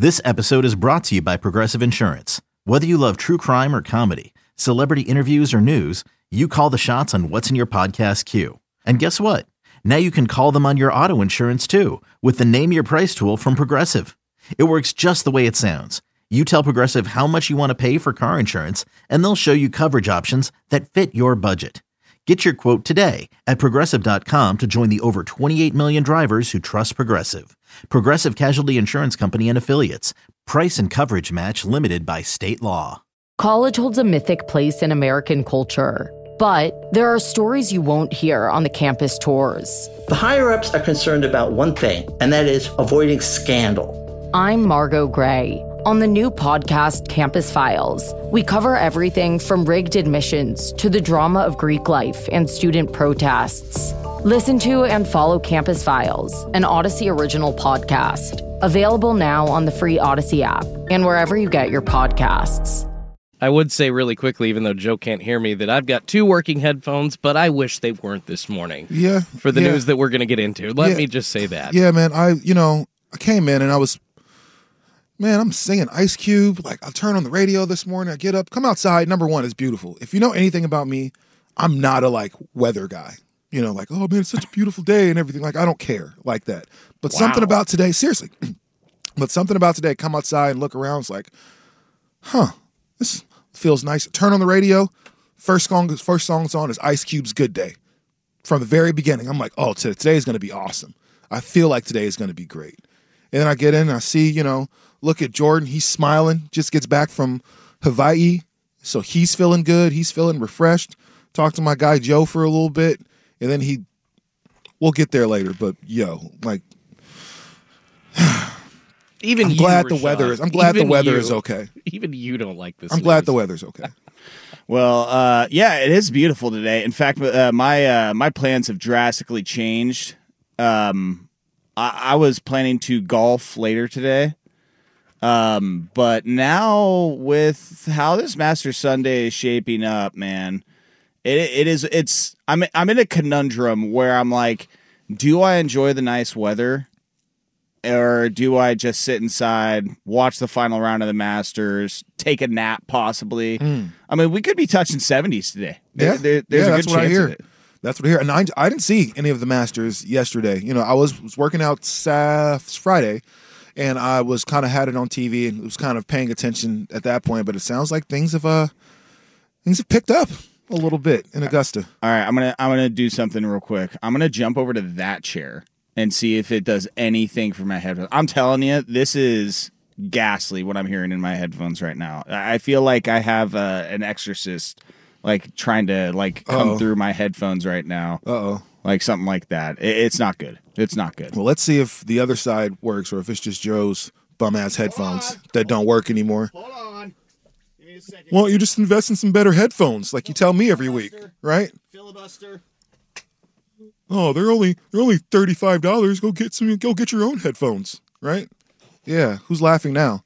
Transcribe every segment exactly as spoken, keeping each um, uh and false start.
This episode is brought to you by Progressive Insurance. Whether you love true crime or comedy, celebrity interviews or news, you call the shots on what's in your podcast queue. And guess what? Now you can call them on your auto insurance too with the Name Your Price tool from Progressive. It works just the way it sounds. You tell Progressive how much you want to pay for car insurance, and they'll show you coverage options that fit your budget. Get your quote today at Progressive dot com to join the over twenty-eight million drivers who trust Progressive. Progressive Casualty Insurance Company and Affiliates. Price and coverage match limited by state law. College holds a mythic place in American culture, but there are stories you won't hear on the campus tours. The higher-ups are concerned about one thing, and that is avoiding scandal. I'm Margot Gray. On the new podcast, Campus Files, we cover everything from rigged admissions to the drama of Greek life and student protests. Listen to and follow Campus Files, an Odyssey original podcast. Available now on the free Odyssey app and wherever you get your podcasts. I would say really quickly, even though Joe can't hear me, that I've got two working headphones, but I wish they weren't this morning. Yeah. For the yeah. news that we're going to get into. Let yeah. me just say that. Yeah, man. I, you know, I came in and I was, man, I'm singing Ice Cube. Like, I turn on the radio this morning. I get up, come outside. Number one, it's beautiful. If you know anything about me, I'm not a, like, weather guy. You know, like, oh, man, it's such a beautiful day and everything. Like, I don't care like that. But wow. something about today, seriously, but something about today, come outside and look around, it's like, huh, this feels nice. Turn on the radio. First song, first song's on is Ice Cube's Good Day. From the very beginning, I'm like, oh, today is going to be awesome. I feel like today is going to be great. And then I get in and I see, you know, look at Jordan. He's smiling, just gets back from Hawaii. So he's feeling good. He's feeling refreshed. Talk to my guy Joe for a little bit. And then he, we'll get there later. But, yo, like, even I'm you, glad Rashad, the weather is, I'm glad the weather you, is okay. Even you don't like this I'm news. glad the weather's okay. Well, uh, yeah, it is beautiful today. In fact, uh, my uh, my plans have drastically changed. Um, I, I was planning to golf later today, um, but now with how this Masters Sunday is shaping up, man, it it is it's I'm I'm in a conundrum where I'm like, do I enjoy the nice weather? Or do I just sit inside, watch the final round of the Masters, take a nap possibly? Mm. I mean, we could be touching seventies today. Yeah, there, there's yeah, a that's good what I chance hear. of it. That's what I hear. And I, I didn't see any of the Masters yesterday. You know, I was, was working out Saf- Friday, and I was kind of had it on T V and was kind of paying attention at that point. But it sounds like things have uh things have picked up a little bit in Augusta. All right, I'm gonna I'm gonna do something real quick. I'm gonna jump over to that chair and see if it does anything for my headphones. I'm telling you, this is ghastly what I'm hearing in my headphones right now. I feel like I have uh, an exorcist, like trying to like come Uh-oh. through my headphones right now. Uh oh, like something like that. It, it's not good. It's not good. Well, let's see if the other side works or if it's just Joe's bum ass headphones that don't work anymore. Hold on. Give me a second. Well, you just invest in some better headphones, like you tell me every week, right? Filibuster. Oh, they're only they're only thirty-five dollars. Go get some. Go get your own headphones, right? Yeah. Who's laughing now?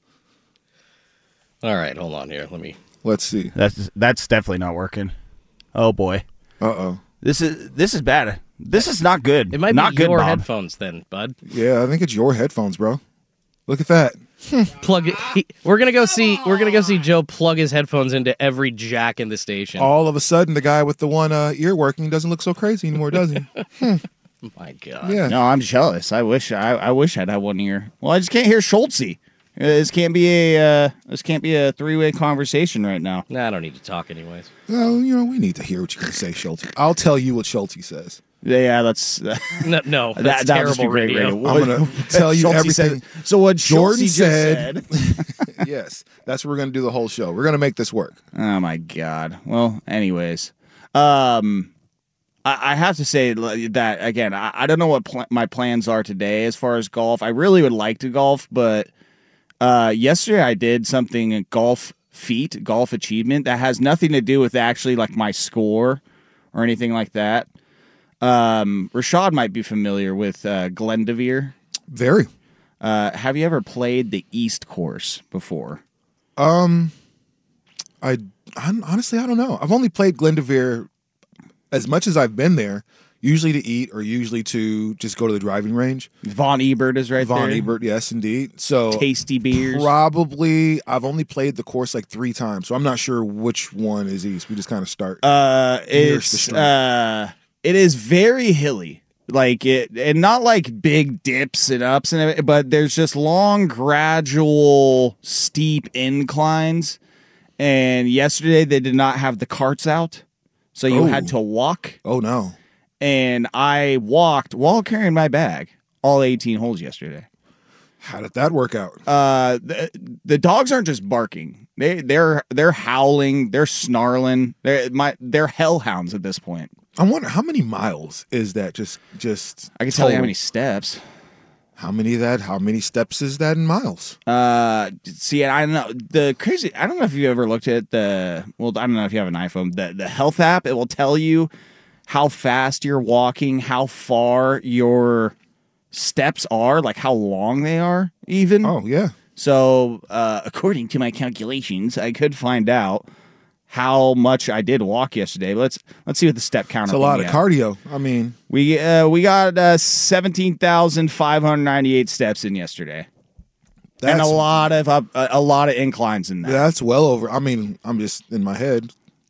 All right, hold on here. Let me. Let's see. That's that's definitely not working. Oh boy. Uh oh. This is this is bad. This is not good. It might not be good, your Bob. headphones then, bud. Yeah, I think it's your headphones, bro. Look at that. Plug it. He, we're gonna go see. We're gonna go see Joe plug his headphones into every jack in the station. All of a sudden, the guy with the one uh, ear working doesn't look so crazy anymore, does he? hmm. My God. Yeah. No, I'm jealous. I wish I, I wish I'd have one ear. Well, I just can't hear Schultzy. This can't be a uh, this can't be a three way conversation right now. Nah, I don't need to talk anyways. Well, you know, we need to hear what you're gonna say, Schulte. I'll tell you what Schulte says. Yeah, that's uh, no, no, that's that, terrible that radio. radio. I'm gonna tell you Schultzy everything. Said, so what Jordan Schultzy said? said. Yes, that's what we're gonna do the whole show. We're gonna make this work. Oh my God. Well, anyways, um, I, I have to say that again. I, I don't know what pl- my plans are today as far as golf. I really would like to golf, but uh, yesterday I did something a golf feat, golf achievement that has nothing to do with actually like my score or anything like that. Um, Rashad might be familiar with uh, Glendoveer. Very. Uh, have you ever played the East Course before? Um, I, I honestly I don't know. I've only played Glendoveer as much as I've been there. Usually to eat or usually to just go to the driving range. Von Ebert is right Von there. Ebert, yes, indeed. So Tasty beers. Probably, I've only played the course like three times, so I'm not sure which one is east. We just kind of start. Uh, Here's the it's strength. uh, it is very hilly. Like it, and not like big dips and ups and everything, but there's just long, gradual, steep inclines. And yesterday they did not have the carts out, so you Oh. had to walk. Oh, no. And I walked while carrying my bag all eighteen holes yesterday. How did that work out? Uh, the, the dogs aren't just barking; they they're they're howling, they're snarling, they're my they're hellhounds at this point. I wonder how many miles is that? Just, just. I can tell you how total? many steps. How many of that? How many steps is that in miles? Uh, see, I don't know the crazy. I don't know if you ever looked at the. Well, I don't know if you have an iPhone. The the health app. It will tell you how fast you're walking, how far your steps are, like how long they are, even. Oh yeah. So, uh, according to my calculations, I could find out how much I did walk yesterday. Let's let's see what the step counter. It's a lot of car. cardio. I mean, We uh, we got uh, seventeen thousand five hundred ninety eight steps in yesterday, that's and a lot of up, a, a lot of inclines in that. that's well over. I mean, I'm just in my head.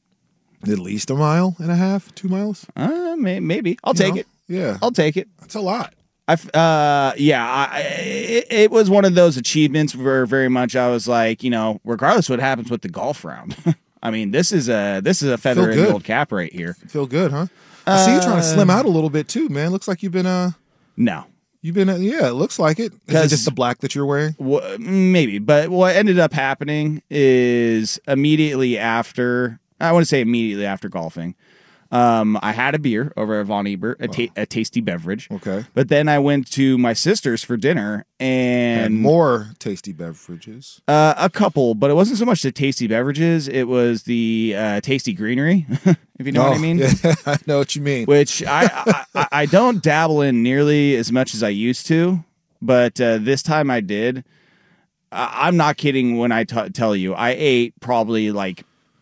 At least a mile and a half, two miles. Uh, may, maybe I'll You take know? it. Yeah, I'll take it. that's a lot. I uh yeah, I, it, it was one of those achievements where very much I was like, you know, regardless of what happens with the golf round. I mean, this is a this is a feather Feel in the good. old cap right here. Feel good, huh? I see you trying to slim out a little bit too, man. Looks like you've been uh, No, you've been uh, yeah. It looks like it. Is it 'Cause- just the black that you're wearing? Wha- maybe, but what ended up happening is immediately after, I want to say immediately after golfing, um, I had a beer over at Von Ebert, a, ta- a tasty beverage. Okay. But then I went to my sister's for dinner And and more tasty beverages. uh, a couple, but it wasn't so much the tasty beverages, it was the uh, tasty greenery, if you know what I Oh, mean. Yeah, I know what you mean. Which I, I I- I don't dabble in nearly as much as I used to, but uh, this time I did. I, I'm not kidding when I t- tell you I ate probably like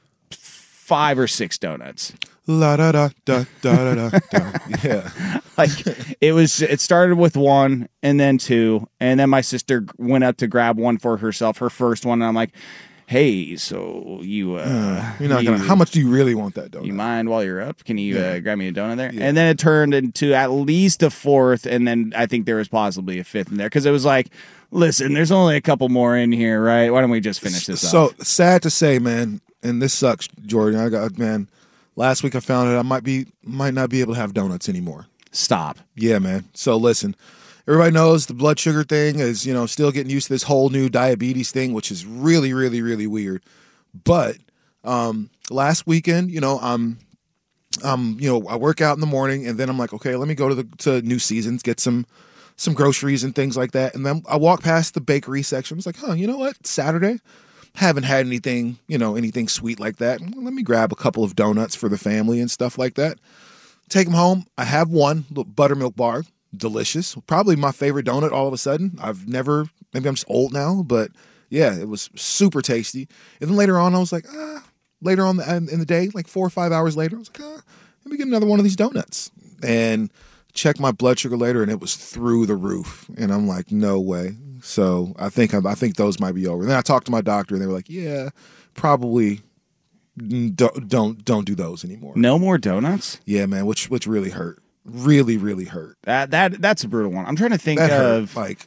five or six donuts. La da da da da da da. Yeah. Like it was, it started with one and then two, and then my sister went up to grab one for herself, her first one, and I'm like, "Hey, so you, uh, You're not you- gonna. How much do you really want that donut? You mind while you're up? Can you uh, grab me a donut there?" And then it turned into at least a fourth, and then I think there was possibly a fifth in there because it was like, listen, there's only a couple more in here, right? Why don't we just finish this So up? sad to say, man, and this sucks, Jordan. I got man. Last week I found out I might be might not be able to have donuts anymore. Stop. Yeah, man. So listen, everybody knows the blood sugar thing is, you know, still getting used to this whole new diabetes thing, which is really, really, really weird. But um, last weekend, you know, I'm, um, you know, I work out in the morning, and then I'm like, okay, let me go to the to New Seasons, get some some groceries and things like that, and then I walk past the bakery section. I was like, huh, you know what? It's Saturday. Haven't had anything, you know, anything sweet like that. Let me grab a couple of donuts for the family and stuff like that. Take them home. I have one little buttermilk bar. Delicious. Probably my favorite donut all of a sudden. I've never, maybe I'm just old now, but yeah, it was super tasty. And then later on, I was like, ah, later on in the day, like four or five hours later, I was like, ah, let me get another one of these donuts. And check my blood sugar later, and it was through the roof. And I'm like, no way. So I think I think those might be over. And then I talked to my doctor, and they were like, yeah, probably don't don't, don't do those anymore. No more donuts? Yeah, man, which which really hurt. Really, really hurt. That that that's a brutal one. I'm trying to think That hurt. of. Like,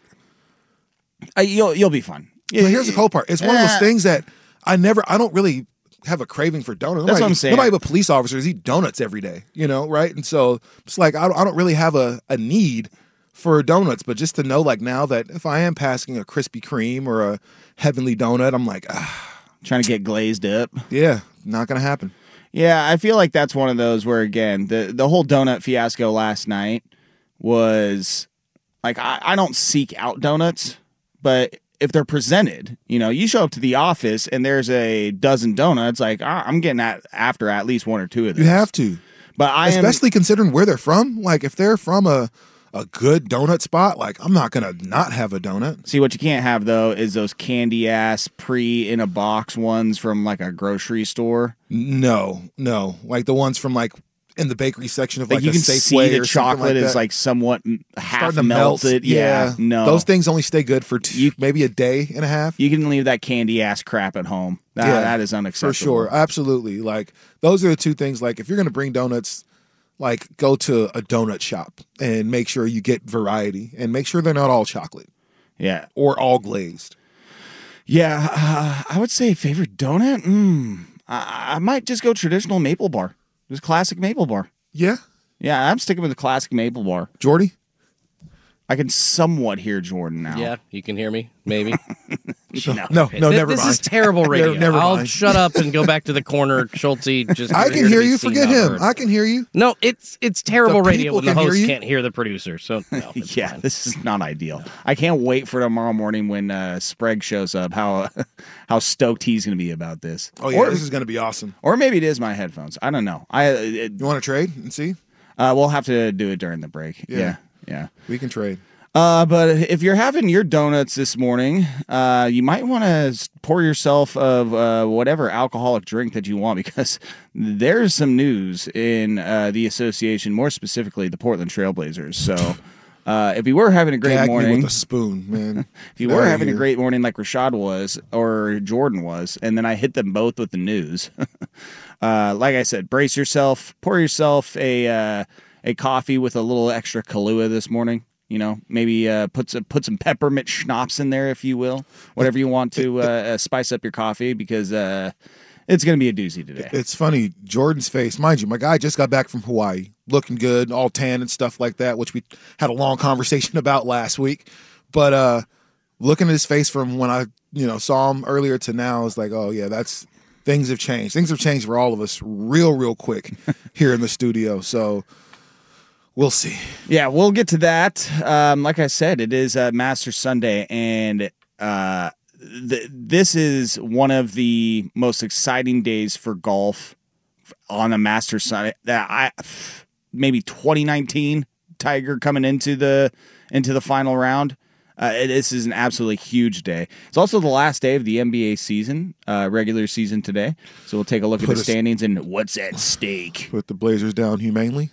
Uh, you'll you'll be fine. but here's the cool part. It's one of those Uh, things that I never, I don't really have a craving for donuts. That's Nobody, what I'm saying. Nobody but police officers eat donuts every day, you know, right? And so it's like, I don't, I don't really have a, a need for donuts, but just to know, like, now that if I am passing a Krispy Kreme or a Heavenly Donut, I'm like, ah, Trying to get glazed up. yeah, not going to happen. Yeah, I feel like that's one of those where, again, the, the whole donut fiasco last night was like, I, I don't seek out donuts, but if they're presented, you know, you show up to the office and there's a dozen donuts, like ah, I'm getting at after at least one or two of You those. have to. But I am, Especially considering where they're from. Like, if they're from a, a good donut spot, like, I'm not going to not have a donut. see what you can't have though is those candy ass pre in a box ones from like a grocery store. No, no. Like the ones from like in the bakery section of Like, like, you a can Safeway see the or something chocolate like is that. like somewhat half Starting to melt. melted. Yeah. no. Those things only stay good for two, You- maybe a day and a half. You can leave that candy ass crap at home. That, Yeah, that is unacceptable. For sure. Absolutely. Like, those are the two things. Like, if you're going to bring donuts, like, go to a donut shop and make sure you get variety and make sure they're not all chocolate Yeah. or all glazed. Yeah. Uh, I would say favorite donut? Mm, I, I might just go traditional maple bar. Just classic maple bar. Yeah. Yeah, I'm sticking with the classic maple bar. Jordy? I can somewhat hear Jordan now. Yeah, you can hear me, maybe. No. No, no, Th- never this mind. is terrible radio. Never I'll mind. shut up and go back to the corner. Schulte, just I you're can here to hear be you. seen, Forget not him. heard. I can hear you. No, it's it's terrible The radio people when the can hear host you. can't hear the producer. So no, it's Yeah, fine. this is not ideal. I can't wait for tomorrow morning when uh, Sprague shows up. How how stoked he's going to be about this. Oh, yeah. Or, This is going to be awesome. or maybe it is my headphones. I don't know. I it, You want to trade and see? uh, we'll have to do it during the break. Yeah. Yeah, yeah. We can trade. Uh, but if you're having your donuts this morning, uh, you might want to pour yourself of uh, whatever alcoholic drink that you want, because there's some news in uh, the association, more specifically the Portland Trailblazers. So uh, if you were having a great Gag me morning, with a spoon, man. if you Get were outta having a here. great morning like Rashad was or Jordan was, and then I hit them both with the news, uh, like I said, brace yourself, pour yourself a uh, a coffee with a little extra Kahlua this morning. You know, maybe uh, put some put some peppermint schnapps in there, if you will, whatever you want to uh, uh, spice up your coffee, because uh, it's going to be a doozy today. It's funny, Jordan's face, mind you, my guy just got back from Hawaii, looking good, all tan and stuff like that, which we had a long conversation about last week. But uh, looking at his face from when I, you know, saw him earlier to now, it's like, oh yeah, that's things have changed. Things have changed for all of us real, real quick here in the studio. So we'll see. Yeah, we'll get to that. Um, like I said, it is uh, Master Sunday, and uh, th- this is one of the most exciting days for golf on a Master Sunday. That I maybe twenty nineteen Tiger coming into the into the final round. Uh, this is an absolutely huge day. It's also the last day of the N B A season, uh, regular season today. So we'll take a look Put at the us- standings and what's at stake. Put the Blazers down humanely.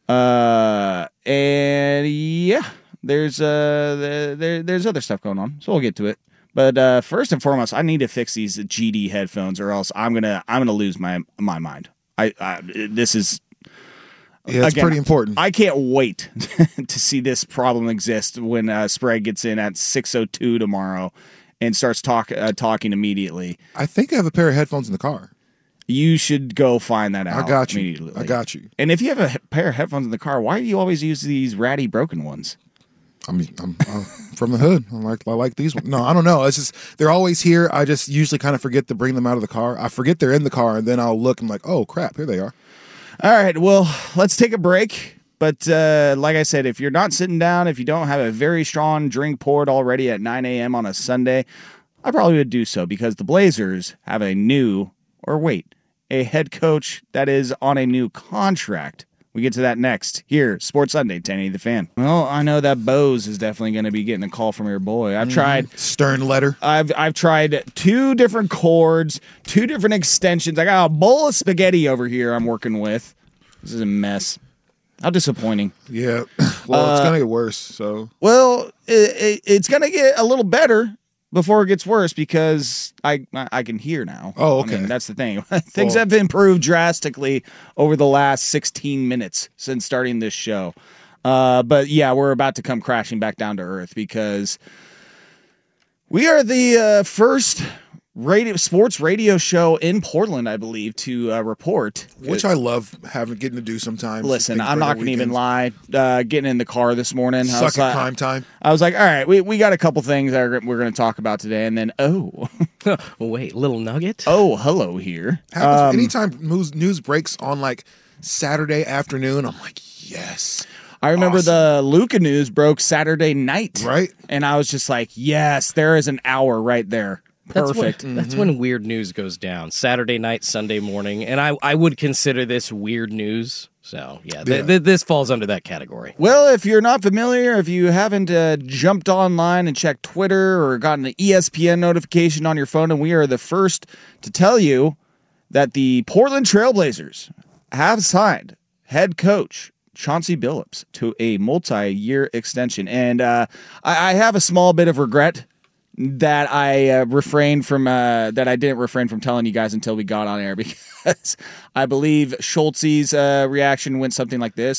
Uh, and yeah, there's uh there, there there's other stuff going on, so we'll get to it. But uh, first and foremost, I need to fix these G D headphones, or else I'm gonna I'm gonna lose my my mind. I, I this is Yeah, it's Again, pretty important. I can't wait to see this problem exist when uh, Sprague gets in at six oh two tomorrow and starts talk uh, talking immediately. I think I have a pair of headphones in the car. You should go find that out. I got you. Immediately. I got you. And if you have a he- pair of headphones in the car, why do you always use these ratty broken ones? I mean, I'm, I'm from the hood. I like I like these ones. No, I don't know. It's just they're always here. I just usually kind of forget to bring them out of the car. I forget they're in the car, and then I'll look and I'm like, oh crap, here they are. All right, well, let's take a break. But uh, like I said, if you're not sitting down, if you don't have a very strong drink poured already at nine a.m. on a Sunday, I probably would do so, because the Blazers have a new, or wait, a head coach that is on a new contract. We get to that next here, Sports Sunday, ten eighty The Fan. Well, I know that Bose is definitely going to be getting a call from your boy. I've tried Stern letter. I've I've tried two different cords, two different extensions. I got a bowl of spaghetti over here I'm working with. This is a mess. How disappointing. Yeah. Well, it's gonna get worse. So Well, it, it, it's gonna get a little better before it gets worse, because I I, I can hear now. Oh, I mean, okay. that's the thing. Things Well- have improved drastically over the last sixteen minutes since starting this show. Uh, but yeah, we're about to come crashing back down to earth, because we are the uh, first radio sports radio show in Portland, I believe, to uh, report. which I love having getting to do sometimes. Listen, Things I'm for not the going to even weekends. lie. Uh, getting in the car this morning, I Suck was, at like, prime time. I was like, all right, we, we got a couple things that are, we're going to talk about today. And then, oh, Wait, little nugget? oh, hello here. Happens Um, anytime news news breaks on like Saturday afternoon. I'm like, yes. I remember awesome. the Luca news broke Saturday night. Right? And I was just like, yes, there is an hour right there. That's Perfect. when, that's when weird news goes down. Saturday night, Sunday morning. And I, I would consider this weird news. So, yeah, th- Yeah. th- this falls under that category. Well, if you're not familiar, if you haven't uh, jumped online and checked Twitter or gotten an E S P N notification on your phone, and we are the first to tell you that the Portland Trailblazers have signed head coach Chauncey Billups to a multi-year extension. And uh, I, I have a small bit of regret that I uh, refrained from uh, that I didn't refrain from telling you guys until we got on air, because I believe Schultz's uh, reaction went something like this: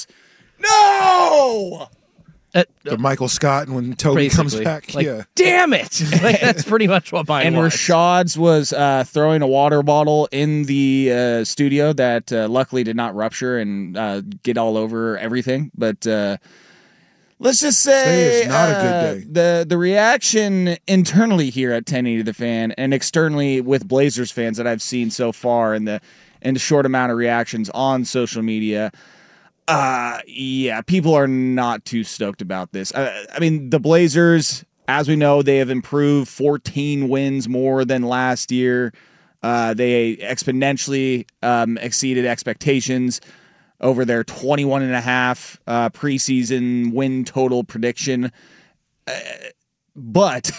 "No." Uh, The Michael Scott, and when Toby comes basically. back, Like, yeah. damn it! Like, that's pretty much what mine And was. Rashad's was uh, throwing a water bottle in the uh, studio that uh, luckily did not rupture and uh, get all over everything. But uh, let's just say Today is not a good uh, day. the the reaction internally here at ten eighty The Fan and externally with Blazers fans that I've seen so far in the in the short amount of reactions on social media. Uh, yeah, people are not too stoked about this. I, I mean, the Blazers, as we know, they have improved fourteen wins more than last year. Uh, they exponentially um, exceeded expectations over their twenty-one and a half uh, preseason win total prediction. Uh, but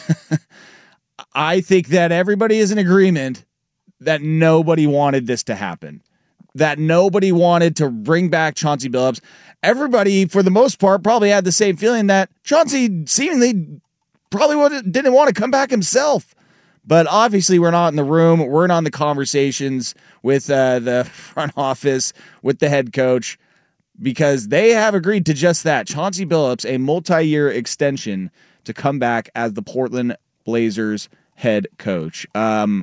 I think that everybody is in agreement that nobody wanted this to happen. That nobody wanted to bring back Chauncey Billups. Everybody, for the most part, probably had the same feeling that Chauncey seemingly probably would, didn't want to come back himself. But obviously, we're not in the room. We're not in the conversations with uh, the front office, with the head coach, because they have agreed to just that. Chauncey Billups, a multi-year extension to come back as the Portland Blazers head coach. Um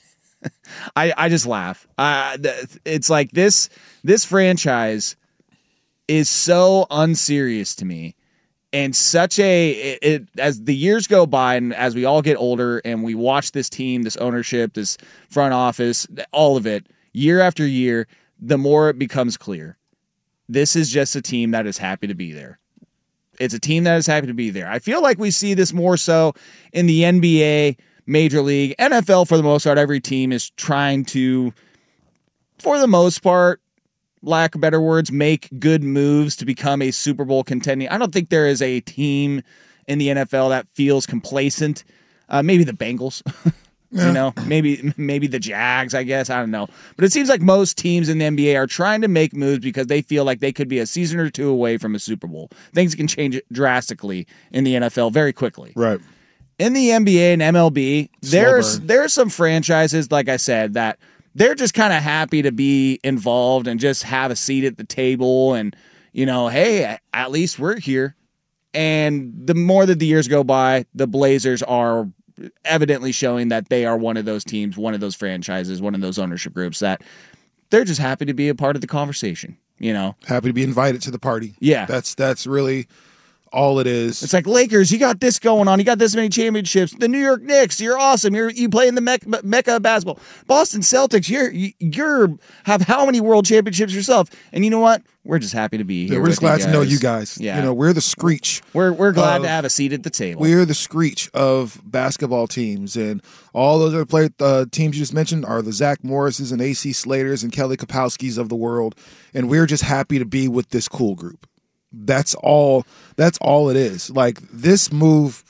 I, I just laugh. Uh, it's like this this franchise is so unserious to me, and such a it, it as the years go by and as we all get older and we watch this team, this ownership, this front office, all of it year after year, the more it becomes clear. This is just a team that is happy to be there. It's a team that is happy to be there. I feel like we see this more so in the N B A, Major League, N F L. For the most part, every team is trying to, for the most part, lack of better words, make good moves to become a Super Bowl contending. I don't think there is a team in the N F L that feels complacent. Uh, maybe the Bengals, Yeah. you know, maybe maybe the Jags, I guess. I don't know. But it seems like most teams in the N B A are trying to make moves because they feel like they could be a season or two away from a Super Bowl. Things can change drastically in the N F L very quickly. Right. In the N B A and M L B, Slow there's burn. there's some franchises, like I said, that they're just kind of happy to be involved and just have a seat at the table and, you know, hey, at least we're here. And the more that the years go by, the Blazers are evidently showing that they are one of those teams, one of those franchises, one of those ownership groups that they're just happy to be a part of the conversation, you know? Happy to be invited to the party. Yeah. That's that's really all it is. It's like, Lakers, you got this going on. You got this many championships. The New York Knicks, you're awesome. You're you play in the mecca, mecca of basketball. Boston Celtics, you're you- you're have how many world championships yourself? And you know what? We're just happy to be here. Yeah, we're just with glad you to know guys. you guys. Yeah, You know, we're the Screech. we're we're glad of- to have a seat at the table. We're the Screech of basketball teams, and all those other play, uh, teams you just mentioned are the Zach Morrises and A C Slaters and Kelly Kapowskis of the world, and we're just happy to be with this cool group. That's all. That's all it is. Like this move.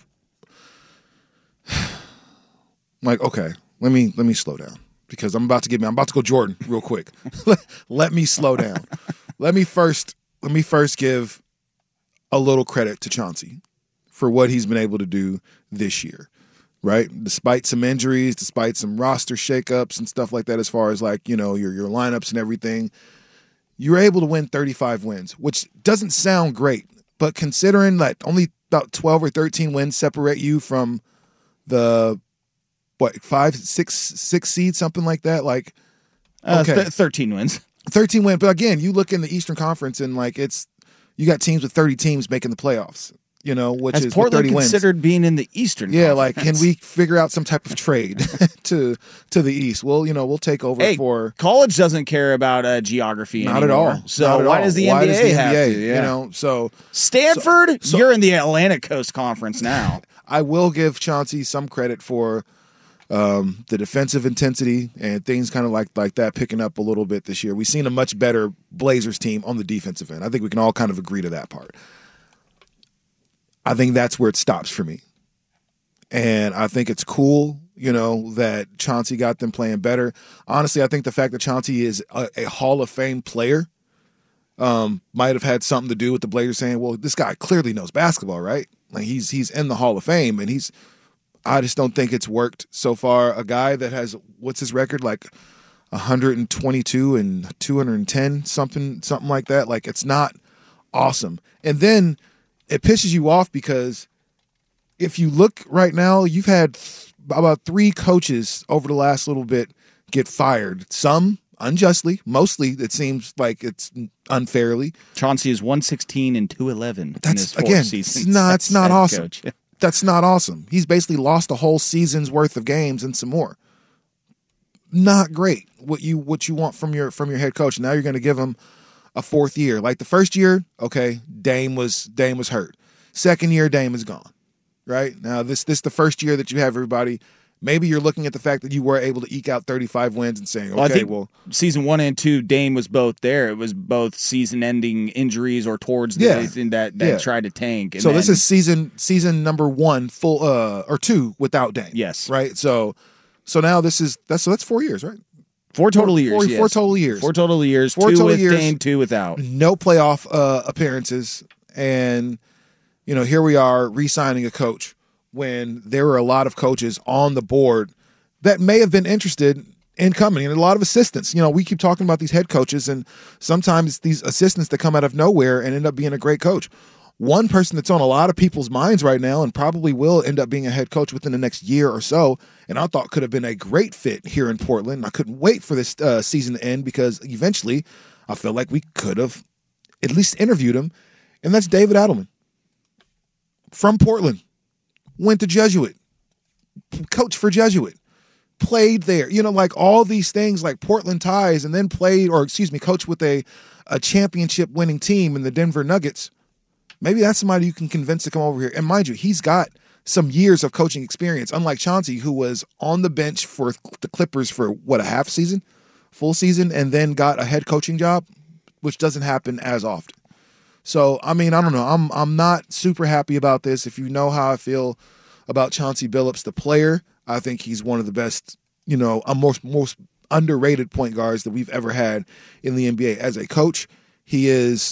Like okay, let me let me slow down because I'm about to get me. I'm about to go Jordan real quick. Let me slow down. Let me first. Let me first give a little credit to Chauncey for what he's been able to do this year, right? Despite some injuries, despite some roster shakeups and stuff like that, as far as like, you know, your your lineups and everything, you were able to win thirty-five wins, which doesn't sound great, but considering that only about twelve or thirteen wins separate you from the, what, five, six, six seed, something like that, like, Uh, okay. th- thirteen wins. thirteen win, but again, you look in the Eastern Conference and like it's you got teams with thirty teams making the playoffs, you know, which Has is with Portland thirty wins. considered being in the Eastern Yeah, like can Conference? we figure out some type of trade to to the East? Well, you know, we'll take over Hey, for college doesn't care about uh, geography not at anymore. all. So Not at why all. does the Why N B A does the have to? Yeah. You know, so Stanford, So- you're in the Atlantic Coast Conference now. I will give Chauncey some credit for um, the defensive intensity and things kind of like like that picking up a little bit this year. We've seen a much better Blazers team on the defensive end. I think we can all kind of agree to that part. I think that's where it stops for me. And I think it's cool, you know, that Chauncey got them playing better. Honestly, I think the fact that Chauncey is a, a Hall of Fame player um, might have had something to do with the Blazers saying, well, this guy clearly knows basketball, right? Like he's he's in the Hall of Fame, and he's I just don't think it's worked so far. A guy that has, what's his record, like one hundred twenty-two and two hundred ten, something something like that. Like it's not awesome. And then it pisses you off because if you look right now, you've had th- about three coaches over the last little bit get fired. Some unjustly, mostly it seems like it's unfairly. Chauncey is one sixteen and two eleven. That's in his fourth again, season. it's not, it's not awesome. Coach. That's not awesome. He's basically lost a whole season's worth of games and some more. Not great. What you what you want from your from your head coach. Now you're going to give him a fourth year. Like the first year, okay, Dame was Dame was hurt. Second year, Dame is gone. Right? Now this this the first year that you have everybody. Maybe you're looking at the fact that you were able to eke out thirty-five wins and saying, okay, well, I think well, season one and two, Dame was both there. It was both season-ending injuries or towards the Yeah. season that, that Yeah. tried to tank. And so then, this is season season number one full uh or two without Dame. Yes. Right? So so now this is that's so that's four years, right? four total four, years. Four, yes. four total years. Four total years. Four two total with years. Dame, two without. No playoff uh, appearances, and you know here we are re-signing a coach when there were a lot of coaches on the board that may have been interested in coming, and a lot of assistants. You know, we keep talking about these head coaches, and sometimes these assistants that come out of nowhere and end up being a great coach. One person that's on a lot of people's minds right now and probably will end up being a head coach within the next year or so, and I thought could have been a great fit here in Portland. I couldn't wait for this uh, season to end because eventually I feel like we could have at least interviewed him, and that's David Adelman. From Portland, went to Jesuit, coach for Jesuit, played there. You know, like all these things like Portland ties, and then played, or excuse me, coached with a, a championship winning team in the Denver Nuggets. Maybe that's somebody you can convince to come over here. And mind you, he's got some years of coaching experience, unlike Chauncey, who was on the bench for the Clippers for, what, a half season, full season, and then got a head coaching job, which doesn't happen as often. So, I mean, I don't know. I'm I'm not super happy about this. If you know how I feel about Chauncey Billups, the player, I think he's one of the best, you know, a most most underrated point guards that we've ever had in the N B A. As a coach, he is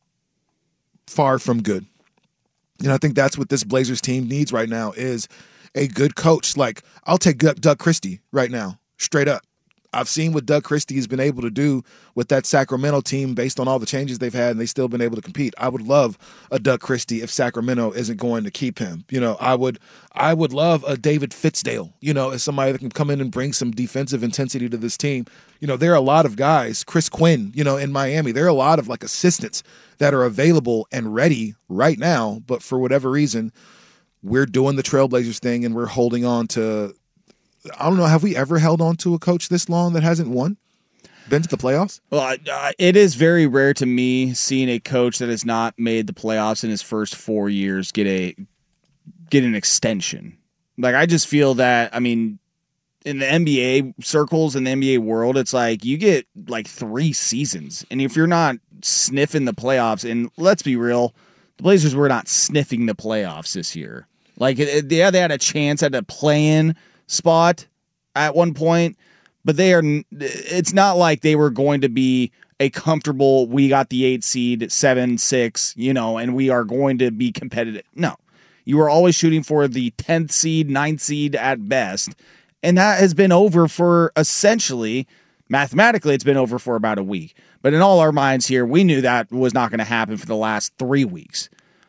far from good. And I think that's what this Blazers team needs right now is a good coach. Like, I'll take Doug Christie right now, straight up. I've seen what Doug Christie has been able to do with that Sacramento team based on all the changes they've had, and they've still been able to compete. I would love a Doug Christie if Sacramento isn't going to keep him. You know, I would I would love a David Fitzdale, you know, as somebody that can come in and bring some defensive intensity to this team. You know, there are a lot of guys, Chris Quinn, you know, in Miami, there are a lot of like assistants that are available and ready right now, but for whatever reason, we're doing the Trailblazers thing and we're holding on to I don't know. Have we ever held on to a coach this long that hasn't won? Been to the playoffs? Well, uh, it is very rare to me seeing a coach that has not made the playoffs in his first four years get a get an extension. Like, I just feel that, I mean, in the N B A circles, in the N B A world, it's like you get like three seasons. And if you're not sniffing the playoffs, and let's be real, the Blazers were not sniffing the playoffs this year. Like, it, yeah, they had a chance at a play-in spot at one point, but they are it's not like they were going to be a comfortable we got the eight seed, seven, six, you know, and we are going to be competitive. No. You were always shooting for the tenth seed, ninth seed at best. And that has been over for essentially, mathematically, it's been over for about a week. But in all our minds here, we knew that was not going to happen for the last three weeks.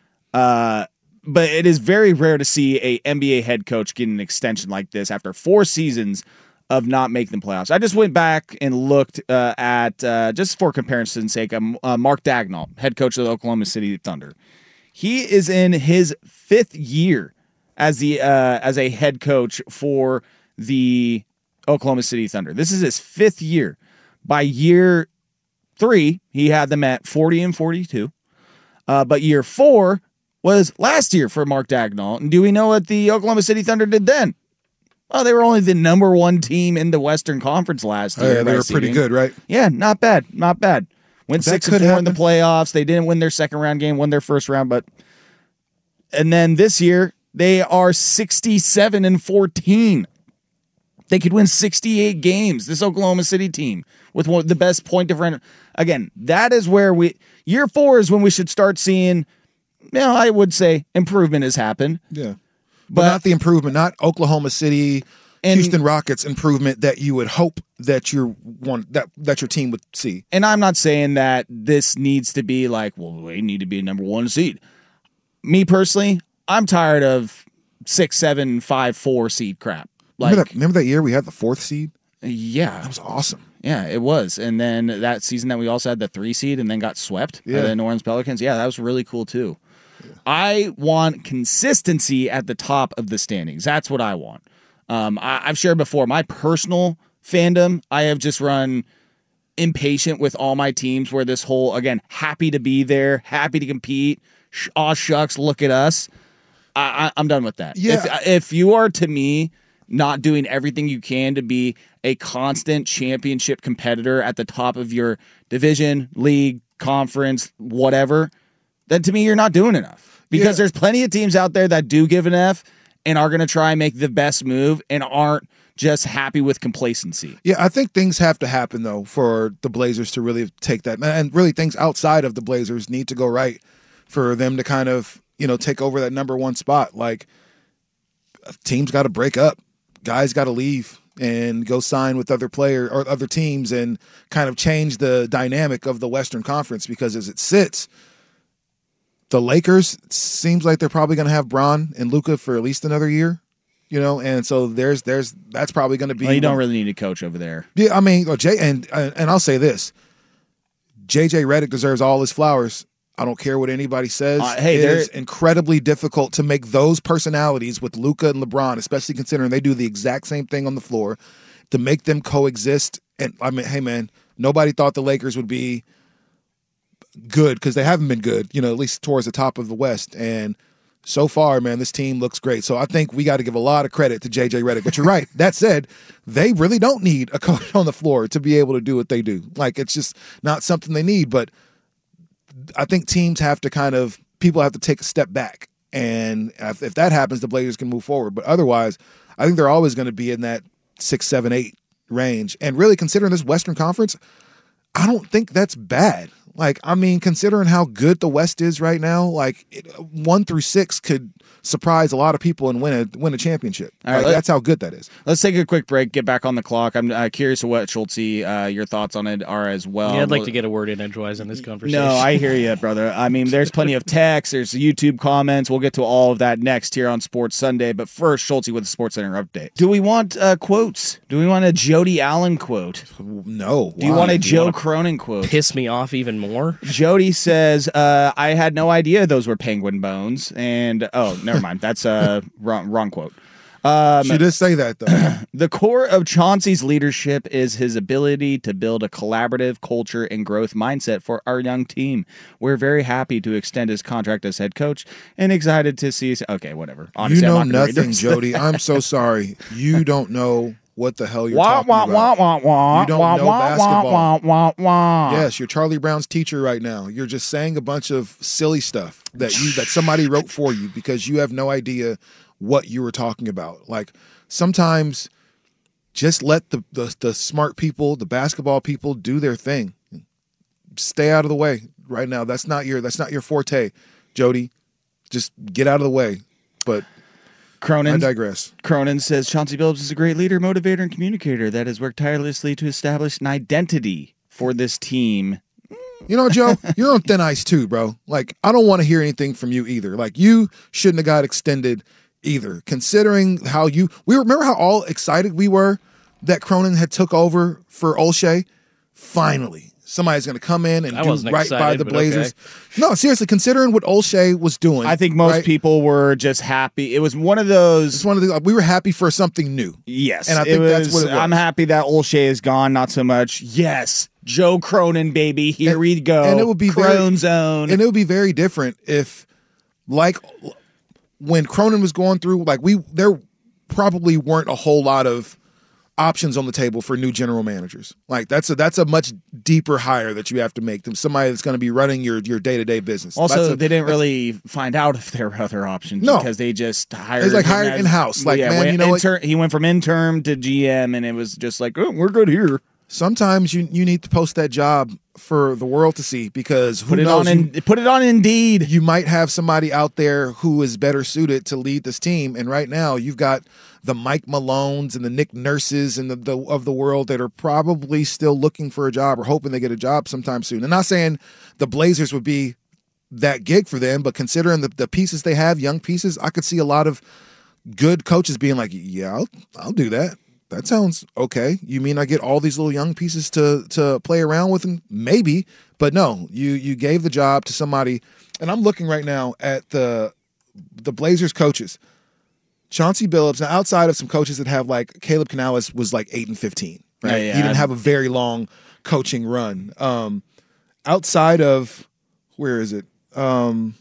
Uh But it is very rare to see a N B A head coach get an extension like this after four seasons of not making the playoffs. I just went back and looked uh, at, uh, just for comparison's sake, um, uh, Mark Daigneault, head coach of the Oklahoma City Thunder. He is in his fifth year as the uh, as a head coach for the Oklahoma City Thunder. This is his fifth year. By year three, he had them at forty and forty-two. Uh, but year four was last year for Mark Daigneault. And do we know what the Oklahoma City Thunder did then? Well, they were only the number one team in the Western Conference last year. Oh, yeah, they were pretty good, right? Yeah, not bad, not bad. Went That six and could four in the happen. playoffs. They didn't win their second round game, won their first round, but and then this year they are sixty-seven and fourteen. They could win sixty-eight games. This Oklahoma City team with one of the best point differential. Again, that is where we year four is when we should start seeing. You know, I would say improvement has happened. Yeah, but, But- not the improvement, not Oklahoma City, And- Houston Rockets improvement that you would hope that your one that that your team would see. And I'm not saying that this needs to be like, well, we need to be a number one seed. Me personally, I'm tired of six, seven, five, four seed crap. Like, Remember that, remember that year we had the fourth seed? yeah, That was awesome. yeah, it was. And then that season that we also had the three seed and then got swept by Yeah. the New Orleans Pelicans. Yeah, that was really cool too. I want consistency at the top of the standings. That's what I want. Um, I, I've shared before my personal fandom. I have just run impatient with all my teams where this whole, again, happy to be there, happy to compete. Sh- aw shucks, look at us. I, I, I'm done with that. Yeah. If, if you are, to me, not doing everything you can to be a constant championship competitor at the top of your division, league, conference, whatever, then to me, you're not doing enough. Because Yeah. there's plenty of teams out there that do give an F and are going to try and make the best move and aren't just happy with complacency. Yeah, I think things have to happen though for the Blazers to really take that, and really things outside of the Blazers need to go right for them to kind of, you know, take over that number one spot. Like, teams got to break up, guys got to leave and go sign with other player or other teams and kind of change the dynamic of the Western Conference, because as it sits, the Lakers, it seems like they're probably going to have Bron and Luka for at least another year, you know, and so there's there's that's probably going to be. Well, you don't really need a coach over there. Yeah, I mean, oh, Jay, and and I'll say this: J J Redick deserves all his flowers. I don't care what anybody says. Uh, hey, it there- is incredibly difficult to make those personalities with Luka and LeBron, especially considering they do the exact same thing on the floor, to make them coexist. And I mean, hey, man, nobody thought the Lakers would be good because they haven't been good, you know, at least towards the top of the West. And so far, man, this team looks great. So I think we got to give a lot of credit to J J Redick. But you're right. That said, they really don't need a coach on the floor to be able to do what they do. Like, it's just not something they need. But I think teams have to kind of, people have to take a step back. And if, if that happens, the Blazers can move forward. But otherwise, I think they're always going to be in that six, seven, eight range. And really, considering this Western Conference, I don't think that's bad. Like, I mean, considering how good the West is right now, like it, one through six could surprise a lot of people and win a win a championship. All right, Like, let- that's how good that is. Let's take a quick break, get back on the clock. I'm uh, curious what, Schultz, uh, your thoughts on it are as well. Yeah, I'd like Well, to get a word in edgewise in this conversation. No, I hear you, brother. I mean, there's plenty of text, there's YouTube comments. We'll get to all of that next here on Sports Sunday. But first, Schultz with the Sports Center update. Do we want uh, quotes? Do we want a Jody Allen quote? No. Do you why? want a Do you Joe wanna Cronin quote? piss me off even more. Jody says, uh, I had no idea those were penguin bones. And, oh, never mind. That's a wrong, wrong quote. Um, She did say that, though. The core of Chauncey's leadership is his ability to build a collaborative culture and growth mindset for our young team. We're very happy to extend his contract as head coach and excited to see. Okay, whatever. Honestly, You know I'm not gonna read the nothing, rest of it. Jody. I'm so sorry. You don't know what the hell you're Wah, talking wah, about. wah, wah, wah, You don't wah, know wah, basketball. wah, wah, wah. Yes, you're Charlie Brown's teacher right now. You're just saying a bunch of silly stuff that you that somebody wrote for you because you have no idea what you were talking about. Like, sometimes just let the, the the smart people, the basketball people, do their thing. Stay out of the way right now. That's not your that's not your forte, Jody. Just get out of the way. But I Cronin, digress. Cronin says Chauncey Billups is a great leader, motivator, and communicator that has worked tirelessly to establish an identity for this team. You know, Joe, you're on thin ice too, bro. Like, I don't want to hear anything from you either. Like, you shouldn't have got extended either, considering how you we remember how all excited we were that Cronin had took over for Olshey. Finally, somebody's going to come in and I do wasn't right by excited, the but Blazers. No, seriously, considering what Olshey was doing, I think most right? people were just happy. It was one of those. It's one of the we were happy for something new. Yes, And I it think that's was- what it was. I'm happy that Olshey is gone. Not so much. Yes, Joe Cronin, baby. Here And- we go. and it would be very- Crone zone. And it would be very different if, like, when Cronin was going through, like, we there probably weren't a whole lot of options on the table for new general managers. Like that's a that's a much deeper hire that you have to make than somebody that's going to be running your your day to day business. Also, a, they didn't really find out if there were other options no. because they just hired. It's like him hired as- in house. Like yeah, man, went you know intern, what? he went from intern to G M, and it was just like, oh, we're good here. Sometimes you you need to post that job for the world to see because who Put it knows? on you, in, put it on Indeed. you might have somebody out there who is better suited to lead this team. And right now, you've got the Mike Malones and the Nick Nurses and the, the of the world that are probably still looking for a job or hoping they get a job sometime soon. I'm not saying the Blazers would be that gig for them, but considering the, the pieces they have, young pieces, I could see a lot of good coaches being like, yeah, I'll, I'll do that. That sounds okay. You mean I get all these little young pieces to to play around with them? Maybe, but no. You you gave the job to somebody, and I'm looking right now at the the Blazers coaches. Chauncey Billups. Now, outside of some coaches that have like Caleb Canales was like eight and fifteen, right? Yeah, yeah. He didn't have a very long coaching run. Um, outside of where is it? Um,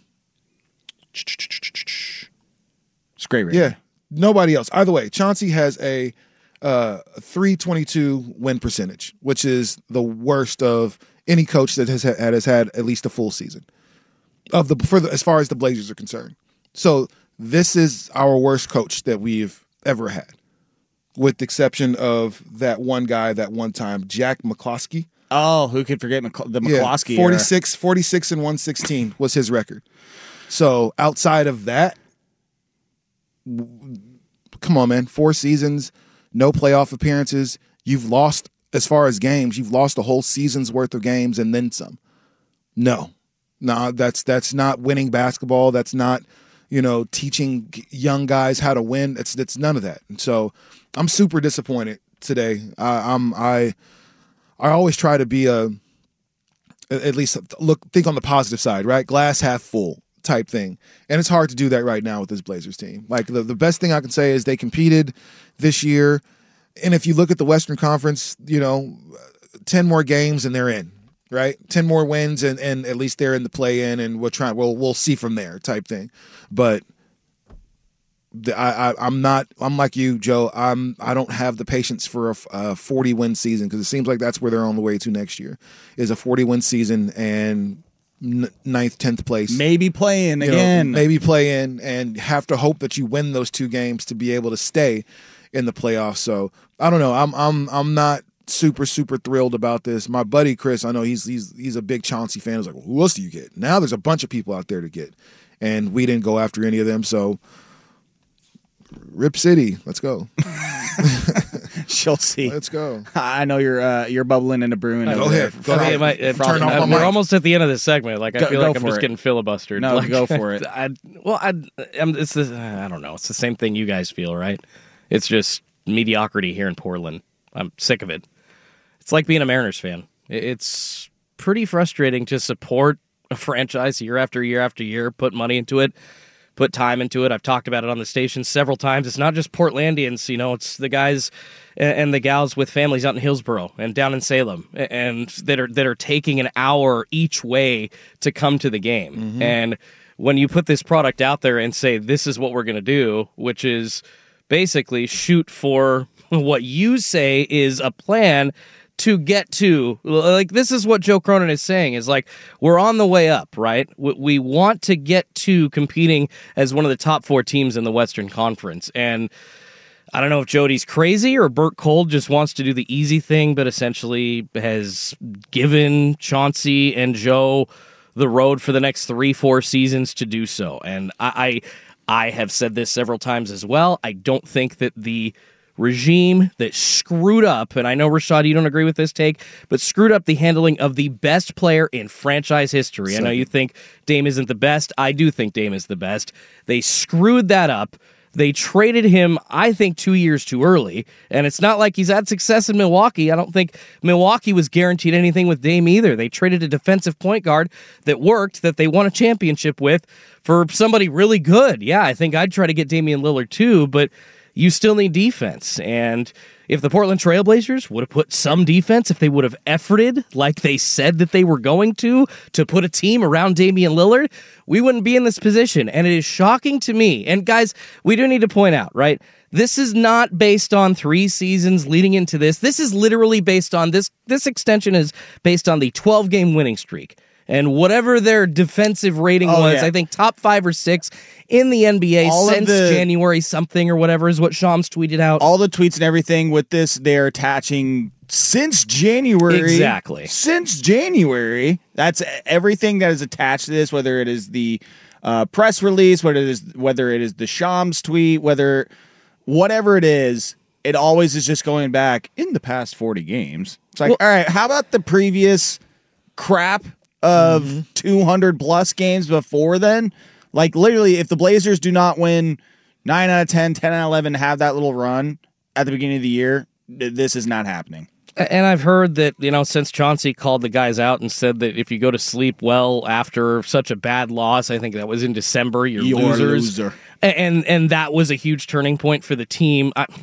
It's great. Radio. yeah, nobody else. Either way, Chauncey has a uh, three twenty-two win percentage, which is the worst of any coach that has, that has had at least a full season of the for the, as far as the Blazers are concerned. So this is our worst coach that we've ever had, with the exception of that one guy that one time, Jack McCloskey. Oh, who could forget McC- the McCloskey? Yeah, forty-six, forty-six and one sixteen was his record. So outside of that, come on, man, four seasons, no playoff appearances. You've lost, as far as games, you've lost a whole season's worth of games and then some. No, no, that's that's not winning basketball. That's not, you know, teaching young guys how to win. It's it's none of that. And so I'm super disappointed today. I, I'm I I always try to be a at least look think on the positive side, right? Glass half full type thing. And it's hard to do that right now with this Blazers team. Like the, the best thing I can say is they competed this year. And if you look at the Western Conference, you know, ten more games and they're in, right? ten more wins and, and at least they're in the play in and we'll try, we'll, we'll see from there type thing. But the, I, I, I'm not, I'm like you, Joe. I'm, I don't have the patience for a, a forty win season because it seems like that's where they're on the way to next year is a forty win season and ninth, tenth place. Maybe playing You know, again. maybe play in and have to hope that you win those two games to be able to stay in the playoffs. So I don't know. I'm I'm I'm not super super thrilled about this. My buddy Chris, I know he's he's he's a big Chauncey fan. He's like, well, who else do you get? Now there's a bunch of people out there to get, and we didn't go after any of them. So Rip City, let's go. She'll see. Let's go. I know you're uh, you're bubbling into brewing. Go over ahead. there. Go I mean, ahead. it might- it- Turn off uh, my we're mic. almost at the end of this segment. Like I Go- feel go like I'm for just it. getting filibustered. No, like, go for it. I, well, I, I'm, it's the, I don't know. It's the same thing you guys feel, right? It's just mediocrity here in Portland. I'm sick of it. It's like being a Mariners fan. It's pretty frustrating to support a franchise year after year after year, put money into it, put time into it. I've talked about it on the station several times. It's not just Portlandians, you know, it's the guys and the gals with families out in Hillsborough and down in Salem and that are that are taking an hour each way to come to the game. Mm-hmm. And when you put this product out there and say, this is what we're going to do, which is basically shoot for what you say is a plan to get to, like, this is what Joe Cronin is saying, is like, we're on the way up, right? We want to get to competing as one of the top four teams in the Western Conference. And I don't know if Jody's crazy or Bert Cole just wants to do the easy thing, but essentially has given Chauncey and Joe the road for the next three, four seasons to do so. And I, I, I have said this several times as well. I don't think that the regime that screwed up, and I know, Rashad, you don't agree with this take, but screwed up the handling of the best player in franchise history. Second. I know you think Dame isn't the best. I do think Dame is the best. They screwed that up. They traded him, I think, two years too early, and it's not like he's had success in Milwaukee. I don't think Milwaukee was guaranteed anything with Dame either. They traded a defensive point guard that worked, that they won a championship with, for somebody really good. Yeah, I think I'd try to get Damian Lillard too, but you still need defense. And if the Portland Trailblazers would have put some defense, if they would have efforted like they said that they were going to, to put a team around Damian Lillard, we wouldn't be in this position. And it is shocking to me. And guys, we do need to point out, right? This is not based on three seasons leading into this. This is literally based on this. This extension is based on the twelve-game winning streak. And whatever their defensive rating oh, was, yeah. I think top five or six in the N B A all since the, January something or whatever is what Shams tweeted out. All the tweets and everything with this, they're attaching since January. Exactly. Since January. That's everything that is attached to this, whether it is the uh, press release, whether it is, whether it is the Shams tweet, whether whatever it is, it always is just going back in the past forty games. It's like, well, all right, how about the previous crap of mm-hmm. two hundred plus games before then? Like, literally, if the Blazers do not win nine out of ten, ten out of eleven, have that little run at the beginning of the year, this is not happening. And I've heard that, you know, since Chauncey called the guys out and said that if you go to sleep well after such a bad loss, I think that was in December, you're, you're losers. A loser. And, and that was a huge turning point for the team. I,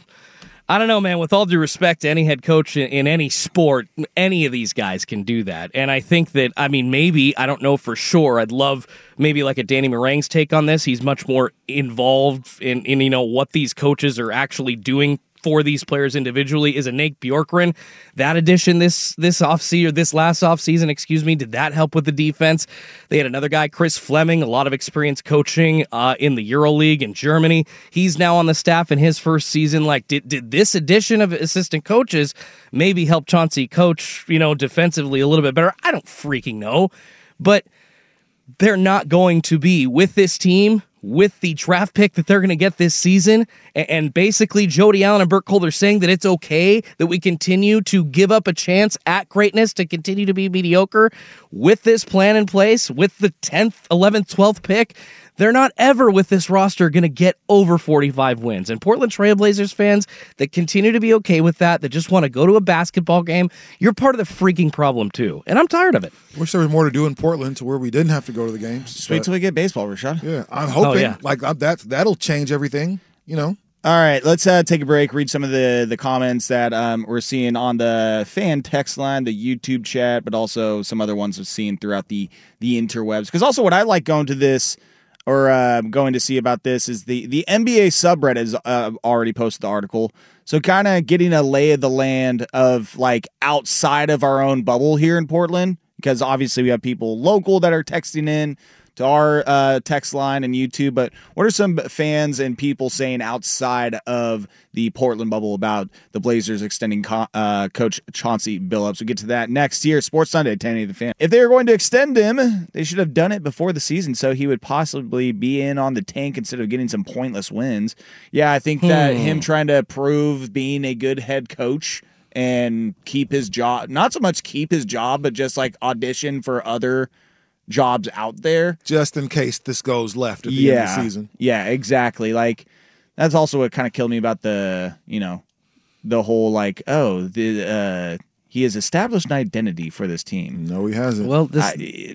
I don't know, man. With all due respect to any head coach in, in any sport, any of these guys can do that. And I think that, I mean, maybe, I don't know for sure. I'd love maybe like a Danny Meringue's take on this. He's much more involved in, in you know, what these coaches are actually doing for these players individually. Is a Nate Bjorkgren. That addition this this offseason, or this last offseason, excuse me, did that help with the defense? They had another guy, Chris Fleming, a lot of experience coaching uh, in the EuroLeague in Germany. He's now on the staff in his first season. Like, did did this addition of assistant coaches maybe help Chauncey coach, you know, defensively a little bit better? I don't freaking know. But they're not going to be with this team, with the draft pick that they're going to get this season, and basically Jody Allen and Bert Kolder saying that it's okay that we continue to give up a chance at greatness, to continue to be mediocre with this plan in place, with the tenth, eleventh, twelfth pick. They're not ever with this roster going to get over forty-five wins. And Portland Trailblazers fans that continue to be okay with that, that just want to go to a basketball game, you're part of the freaking problem too. And I'm tired of it. Wish there was more to do in Portland to where we didn't have to go to the games. Just wait till we get baseball, Rashad. Yeah, I'm hoping oh, yeah. like that that'll change everything, you know. All right, let's uh, take a break, read some of the, the comments that um, we're seeing on the fan text line, the YouTube chat, but also some other ones we've seen throughout the, the interwebs. Because also what I like going to this or uh, going to see about this is the, the N B A subreddit has uh, already posted the article. So kind of getting a lay of the land of like outside of our own bubble here in Portland, because obviously we have people local that are texting in to our uh, text line and YouTube, but what are some fans and people saying outside of the Portland bubble about the Blazers extending co- uh, Coach Chauncey Billups? We'll get to that next year. Sports Sunday, ten eighty The Fan. If they were going to extend him, they should have done it before the season so he would possibly be in on the tank instead of getting some pointless wins. Yeah, I think that hmm. him trying to prove being a good head coach and keep his job, not so much keep his job, but just like audition for other jobs out there just in case this goes left at the yeah, end of the season. Yeah, exactly. Like that's also what kind of killed me about the, you know, the whole like, oh, the uh, he has established an identity for this team. No, he hasn't. Well, this I,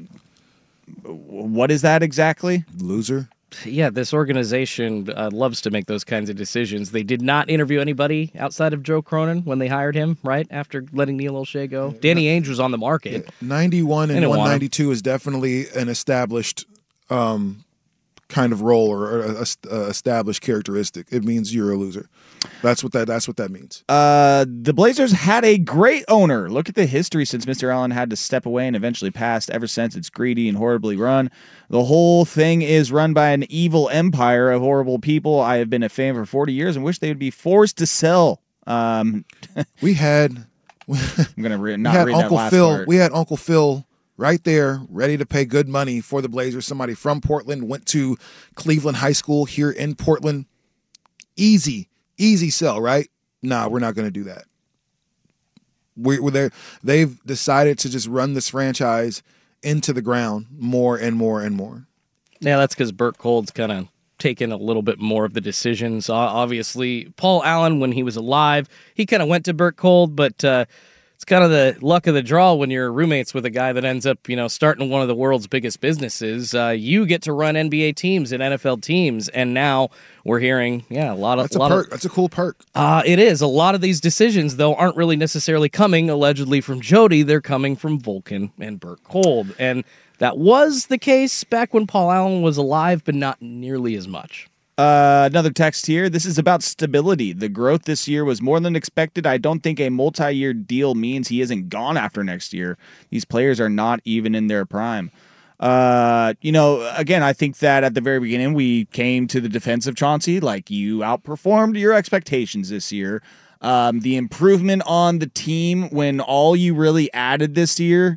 what is that exactly? Loser. Yeah, this organization uh, loves to make those kinds of decisions. They did not interview anybody outside of Joe Cronin when they hired him, right, after letting Neil O'Shea go. Danny Ainge was on the market. ninety-one and one ninety-two is definitely an established um, kind of role or a, a, a established characteristic. It means you're a loser. That's what that. That's what that means. Uh, the Blazers had a great owner. Look at the history since Mister Allen had to step away and eventually passed. Ever since, it's greedy and horribly run. The whole thing is run by an evil empire of horrible people. I have been a fan for forty years and wish they would be forced to sell. Um, we had. I'm gonna re- not we had read Uncle that last Phil. part. We had Uncle Phil right there, ready to pay good money for the Blazers. Somebody from Portland went to Cleveland High School here in Portland. Easy. Easy sell, right? Nah, we're not going to do that. We're, we're there. They've decided to just run this franchise into the ground more and more and more. Yeah, that's because Bert Cold's kind of taken a little bit more of the decisions. Uh, obviously, Paul Allen, when he was alive, he kind of went to Bert Cold, but uh, it's it's kind of the luck of the draw when you're roommates with a guy that ends up, you know, starting one of the world's biggest businesses. Uh, you get to run N B A teams and N F L teams, and now we're hearing, yeah, a lot of That's a lot perk. Of, That's a cool perk. uh, it is. A lot of these decisions, though, aren't really necessarily coming allegedly from Jody. They're coming from Vulcan and Burt Kolb, and that was the case back when Paul Allen was alive, but not nearly as much. Uh, another text here. This is about stability. The growth this year was more than expected. I don't think a multi-year deal means he isn't gone after next year. These players are not even in their prime. Uh, you know, again, I think that at the very beginning we came to the defense of Chauncey. Like, you outperformed your expectations this year. Um, the improvement on the team when all you really added this year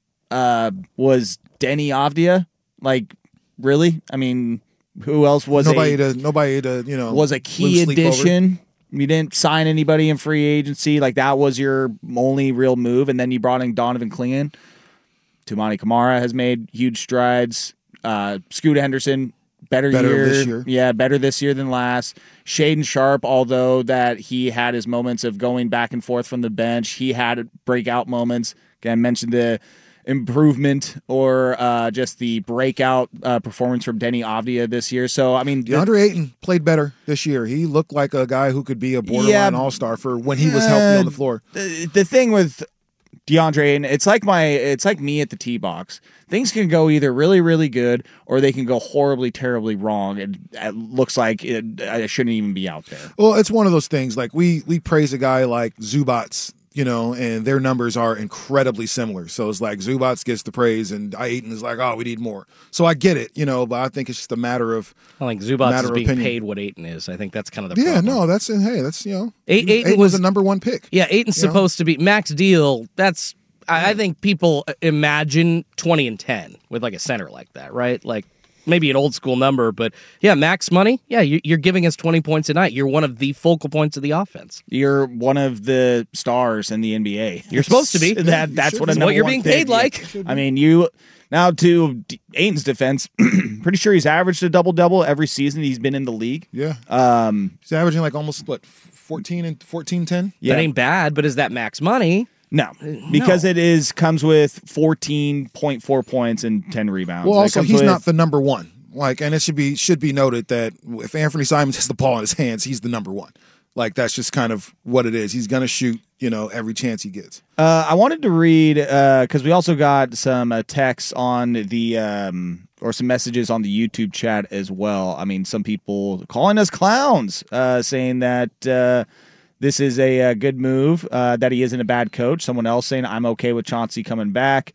uh, was Denny Avdia. Like, really? I mean... Who else was nobody a, to nobody to you know was a key lose sleep addition? You didn't sign anybody in free agency. Like, that was your only real move, and then you brought in Donovan Clingan. Tumani Kamara has made huge strides. Uh, Scooter Henderson, better, Better year. this year. Yeah, better this year than last. Shaden Sharp, although that he had his moments of going back and forth from the bench, he had breakout moments. Again, I mentioned the improvement or uh, just the breakout uh, performance from Denny Avdia this year. So, I mean... DeAndre Ayton played better this year. He looked like a guy who could be a borderline Yeah, all-star for when he was healthy on the floor. The, the thing with DeAndre Ayton, it's like my, it's like me at the tee box. Things can go either really, really good or they can go horribly, terribly wrong. And it looks like it, I shouldn't even be out there. Well, it's one of those things. Like, we we praise a guy like Zubats, you know, and their numbers are incredibly similar. So it's like Zubats gets the praise and Ayton is like, oh, we need more. So I get it, you know, but I think it's just a matter of I think Zubats matter is of being opinion. paid what Ayton is. I think that's kind of the Yeah, problem. no, that's, hey, that's, you know, Ay- Ayton Ayton was was a number one pick. Yeah, Ayton's You know? supposed to be max deal. That's I, I think people imagine twenty and ten with like a center like that, right? Like maybe an old school number, but yeah, max money. Yeah, you- you're giving us twenty points a night. You're one of the focal points of the offense. You're one of the stars in the N B A. You're supposed to be. that that's what a That's number what you're one being pick paid is. like. I mean, you now to D- Ayton's defense, pretty sure he's averaged a double double every season he's been in the league. Yeah. Um, He's averaging like almost, what, fourteen and fourteen, ten? yeah, That ain't bad, but is that max money? no, because it is comes with fourteen point four points and ten rebounds. Well, It also, comes he's with- not the number one. Like, and it should be should be noted that if Anthony Simons has the ball in his hands, he's the number one. Like, that's just kind of what it is. He's going to shoot, you know, every chance he gets. Uh, I wanted to read because we also got some uh, texts on the um, or some messages on the YouTube chat as well. I mean, some people calling us clowns, uh, saying that uh, this is a, a good move, uh, that he isn't a bad coach. Someone else saying I'm okay with Chauncey coming back.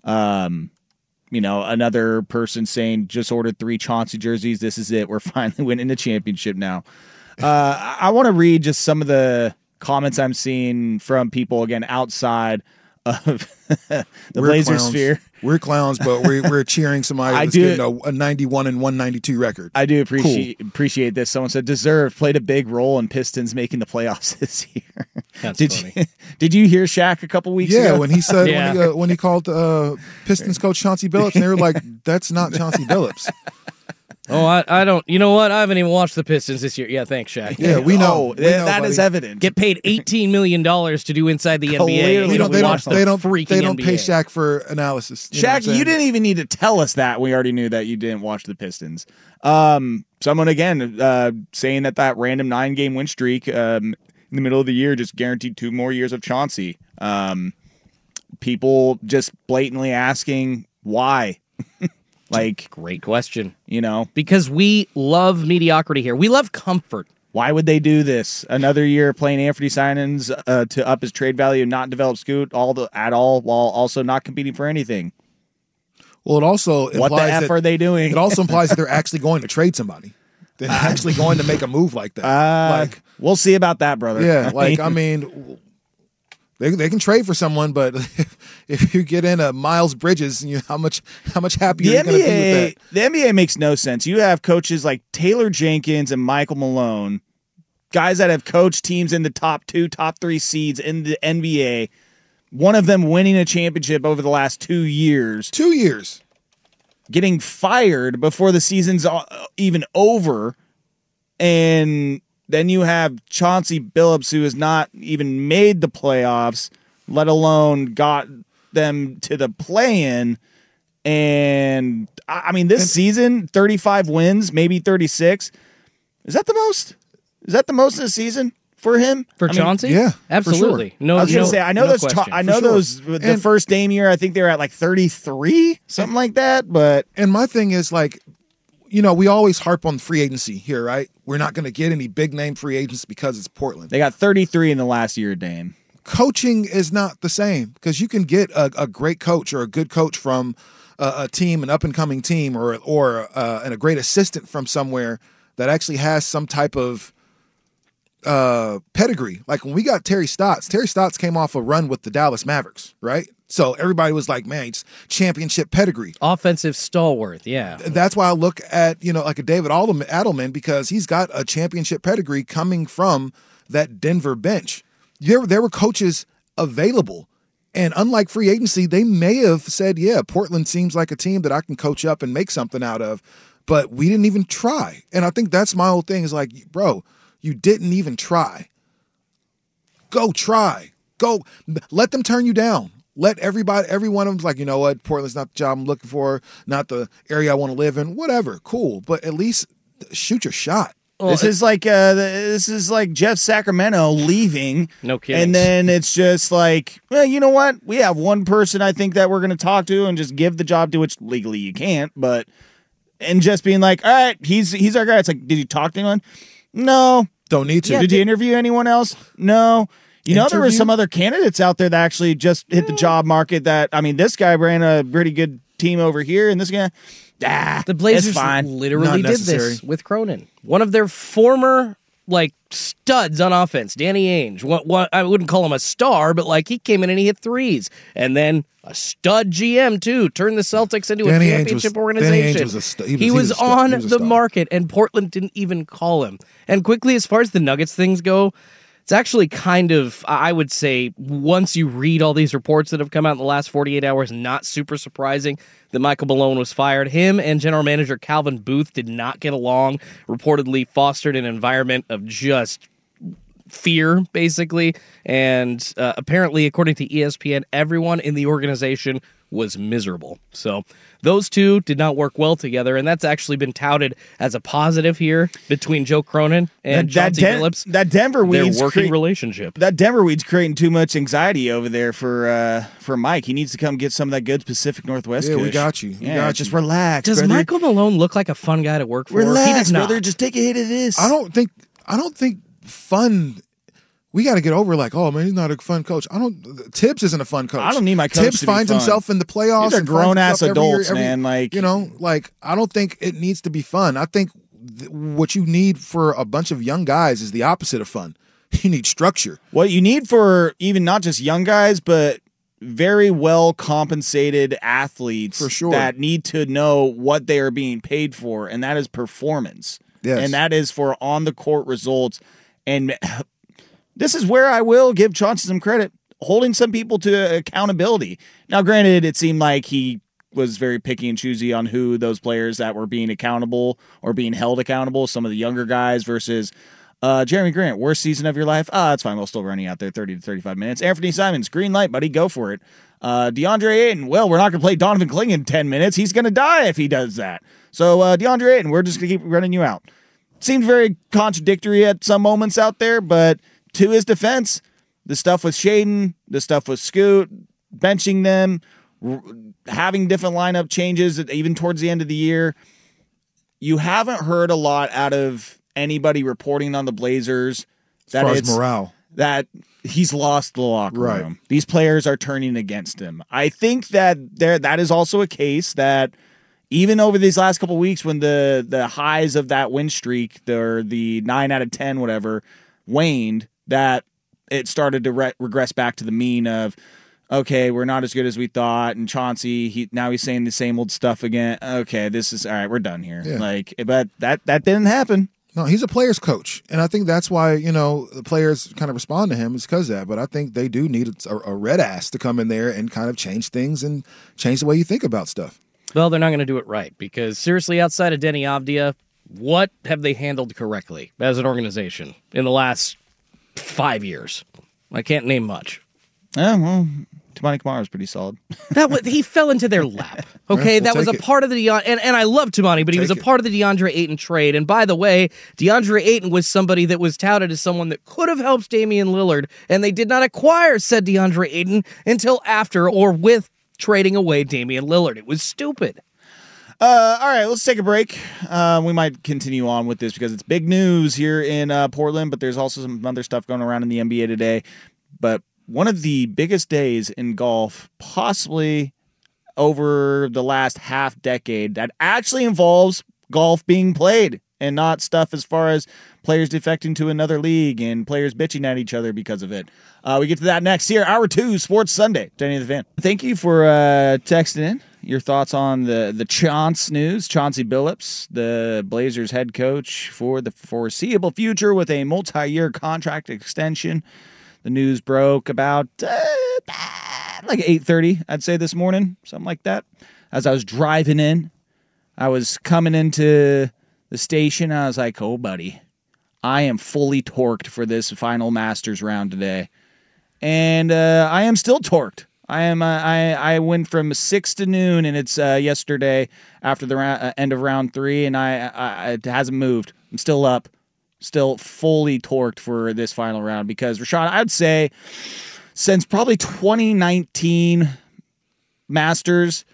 Um, you know, another person saying just ordered three Chauncey jerseys. This is it. We're finally winning the championship now. Uh, I, I want to read just some of the comments I'm seeing from people again outside of the We're Blazer clowns. sphere. We're clowns, but we're, we're cheering somebody I that's do- getting a, a ninety-one and one ninety-two record. I do appreciate appreciate this. Someone said deserved played a big role in Pistons making the playoffs this year. That's did funny. you did you hear Shaq a couple weeks Yeah, ago? when he said Yeah. when, he, uh, when he called uh, Pistons coach Chauncey Billups, and they were like, "That's not Chauncey Billups." Oh, I, I don't. You know what? I haven't even watched the Pistons this year. Yeah, thanks, Shaq. Yeah, we know. Oh, We th- know, that is buddy. evident. Get paid eighteen million dollars to do inside the N B A. Clearly and We you don't, they don't. watch the They don't. freaking They don't N B A. pay Shaq for analysis. You know what I'm Shaq, saying? you didn't even need to tell us that. We already knew that you didn't watch the Pistons. Um, someone again uh, saying that that random nine game win streak um, in the middle of the year just guaranteed two more years of Chauncey. Um, people just blatantly asking why. Like, Great question. you know, Because we love mediocrity here. We love comfort. why would they do this? Another year playing Anthony Simons uh, to up his trade value and not develop Scoot all the at all, while also not competing for anything. Well, it also What the implies F that, are they doing? It also implies that they're actually going to trade somebody. They're actually going to make a move like that. Uh, like, we'll see about that, brother. yeah, like I mean, they they can trade for someone, but if, if you get in a Miles Bridges, you know, how much how much happier The you're going to be with N B A, that. the N B A makes no sense. You have coaches like Taylor Jenkins and Michael Malone, guys that have coached teams in the top two, top three seeds in the N B A. One of them winning a championship over the last two years, Two years. getting fired before the season's uh, even over, and then you have Chauncey Billups, who has not even made the playoffs let alone got them to the play-in. And I mean, this and, season, thirty-five wins, maybe thirty-six. Is that the most? Is that the most in a season for him? For I Chauncey? Mean, yeah, absolutely. Sure. No, I was no, gonna say, I know no those. question. I know sure. those. The And, first Dame year, I think they were at like thirty-three, something like that. But and my thing is like, you know, we always harp on free agency here, right? We're not going to get any big name free agents because it's Portland. they got thirty-three in the last year, Dame. Coaching is not the same because you can get a, a great coach or a good coach from a, a team, an up and coming team, or or uh, and a great assistant from somewhere that actually has some type of uh, pedigree. Like when we got Terry Stotts, Terry Stotts came off a run with the Dallas Mavericks, right? So everybody was like, man, it's championship pedigree. Offensive stalwart, yeah. That's why I look at, you know, like a David Adelman because he's got a championship pedigree coming from that Denver bench. There, there were coaches available. And unlike free agency, they may have said, yeah, Portland seems like a team that I can coach up and make something out of. But we didn't even try. And I think that's my whole thing is like, bro, you didn't even try. Go try. Go. Let them turn you down. Let everybody, every one of them's like, you know what, Portland's not the job I'm looking for, not the area I want to live in, whatever, cool. But at least shoot your shot. Well, this is like uh, this is like Jeff Sacramento leaving. No kidding. And then it's just like, well, you know what? We have one person I think that we're going to talk to and just give the job to, which legally you can't, but and just being like, all right, he's he's our guy. It's like, did you talk to anyone? No. Don't need to. Did you interview anyone else? No. You know, there were Interview? some other candidates out there that actually just hit the job market that, I mean, this guy ran a pretty good team over here, and this guy, ah, The Blazers it's fine. literally Not did necessary. this with Cronin. One of their former like studs on offense, Danny Ainge. What, what I wouldn't call him a star, but like he came in and he hit threes, and then a stud G M too turned the Celtics into Danny a Ainge championship was- organization. Danny Ainge was a stu- he was- he he was, was a stud. on He was a the star. market, and Portland didn't even call him. And quickly, as far as the Nuggets things go, it's actually kind of, I would say, once you read all these reports that have come out in the last forty-eight hours, not super surprising that Michael Malone was fired. Him and general manager Calvin Booth did not get along, reportedly fostered an environment of just fear, basically. And uh, apparently, according to E S P N, everyone in the organization was miserable. So those two did not work well together, and that's actually been touted as a positive here between Joe Cronin and That, that, Chauncey Den- Phillips. that Denver Their weeds working crea- relationship. that Denver weed's creating too much anxiety over there for uh, for Mike. He needs to come get some of that good Pacific Northwest. Yeah, we kush. got you. We Yeah, got just you. relax. Does brother. Michael Malone look like a fun guy to work for? he relax, does not. brother? Just take a hit of this. I don't think I don't think fun. We got to get over like, oh man, he's not a fun coach. I don't. Tibbs isn't a fun coach. I don't need my coach Tibbs to be finds fun. himself in the playoffs. These are and finds grown-ass himself every year- adults, every- man, like- you know, like I don't think it needs to be fun. I think th- what you need for a bunch of young guys is the opposite of fun. You need structure. What you need for even not just young guys, but very well compensated athletes For sure. that need to know what they are being paid for, and that is performance. Yes. And that is for on the court results. And this is where I will give Chauncey some credit, holding some people to accountability. Now, granted, it seemed like he was very picky and choosy on who those players that were being accountable or being held accountable, some of the younger guys versus uh, Jeremy Grant, worst season of your life? Ah, that's fine. We'll still running out there thirty to thirty-five minutes. Anthony Simons, green light, buddy. Go for it. Uh, DeAndre Ayton, well, we're not going to play Donovan Kling in ten minutes. He's going to die if he does that. So, uh, DeAndre Ayton, we're just going to keep running you out. Seemed very contradictory at some moments out there, but to his defense, the stuff with Shaden, the stuff with Scoot, benching them, r- having different lineup changes, even towards the end of the year, you haven't heard a lot out of anybody reporting on the Blazers that as far as it's morale. that he's lost the locker Right. room. These players are turning against him. I think that there that is also a case that even over these last couple of weeks when the the highs of that win streak, the, or the nine out of ten, whatever, waned, that it started to re- regress back to the mean of, okay, we're not as good as we thought, and Chauncey, he now he's saying the same old stuff again. Okay, this is all right. We're done here. Yeah. Like, but that that didn't happen. No, he's a player's coach, and I think that's why you know the players kind of respond to him is because of that. But I think they do need a, a red ass to come in there and kind of change things and change the way you think about stuff. Well, they're not going to do it right because seriously, outside of Denny Avdia, what have they handled correctly as an organization in the last five years? I can't name much. Yeah, well, Tamani Kamara is pretty solid. That was, he fell into their lap. Okay, Yeah, we'll that was a take it. part of the and and I love Tamani, but he was a Take it. part of the DeAndre Ayton trade. And by the way, DeAndre Ayton was somebody that was touted as someone that could have helped Damian Lillard, and they did not acquire said DeAndre Ayton until after or with trading away Damian Lillard. It was stupid. Uh, all right, let's take a break. Uh, we might continue on with this because it's big news here in uh, Portland, but there's also some other stuff going around in the N B A today. But one of the biggest days in golf, possibly over the last half decade, that actually involves golf being played and not stuff as far as players defecting to another league and players bitching at each other because of it. Uh, we get to that next here. Hour two, Sports Sunday. Danny the Fan. Thank you for uh, texting in your thoughts on the, the Chauncey news. Chauncey Billups, the Blazers head coach for the foreseeable future with a multi-year contract extension. The news broke about uh, like eight thirty, I'd say, this morning, something like that. As I was driving in, I was coming into the station. I was like, oh, buddy, I am fully torqued for this final Masters round today. And uh, I am still torqued. I am. Uh, I I went from six to noon, and it's uh, yesterday after the ra- uh, end of round three, and I, I it hasn't moved. I'm still up. Still fully torqued for this final round because, Rashad, I'd say since probably twenty nineteen Masters,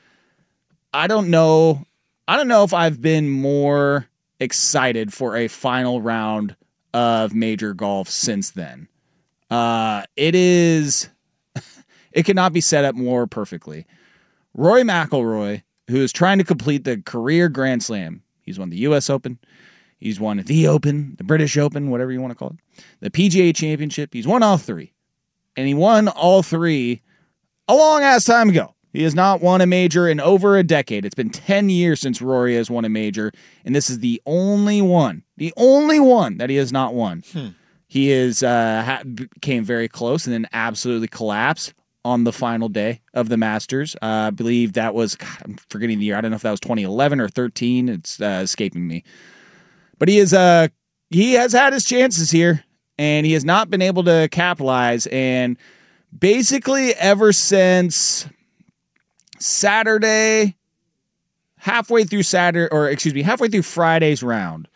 I don't know. I don't know if I've been more excited for a final round of major golf since then. Uh, it is, it cannot be set up more perfectly. Rory McIlroy, who is trying to complete the career Grand Slam. He's won the U S Open. He's won the Open, the British Open, whatever you want to call it, the P G A Championship. He's won all three. And he won all three a long-ass time ago. He has not won a major in over a decade. It's been ten years since Rory has won a major, and this is the only one, the only one that he has not won. Hmm. He is uh, ha- came very close and then absolutely collapsed on the final day of the Masters. Uh, I believe that was, God, I'm forgetting the year. I don't know if that was twenty eleven or thirteen. It's uh, escaping me. But he is uh he has had his chances here, and he has not been able to capitalize. And basically, ever since Saturday, halfway through Saturday, or excuse me, halfway through Friday's round,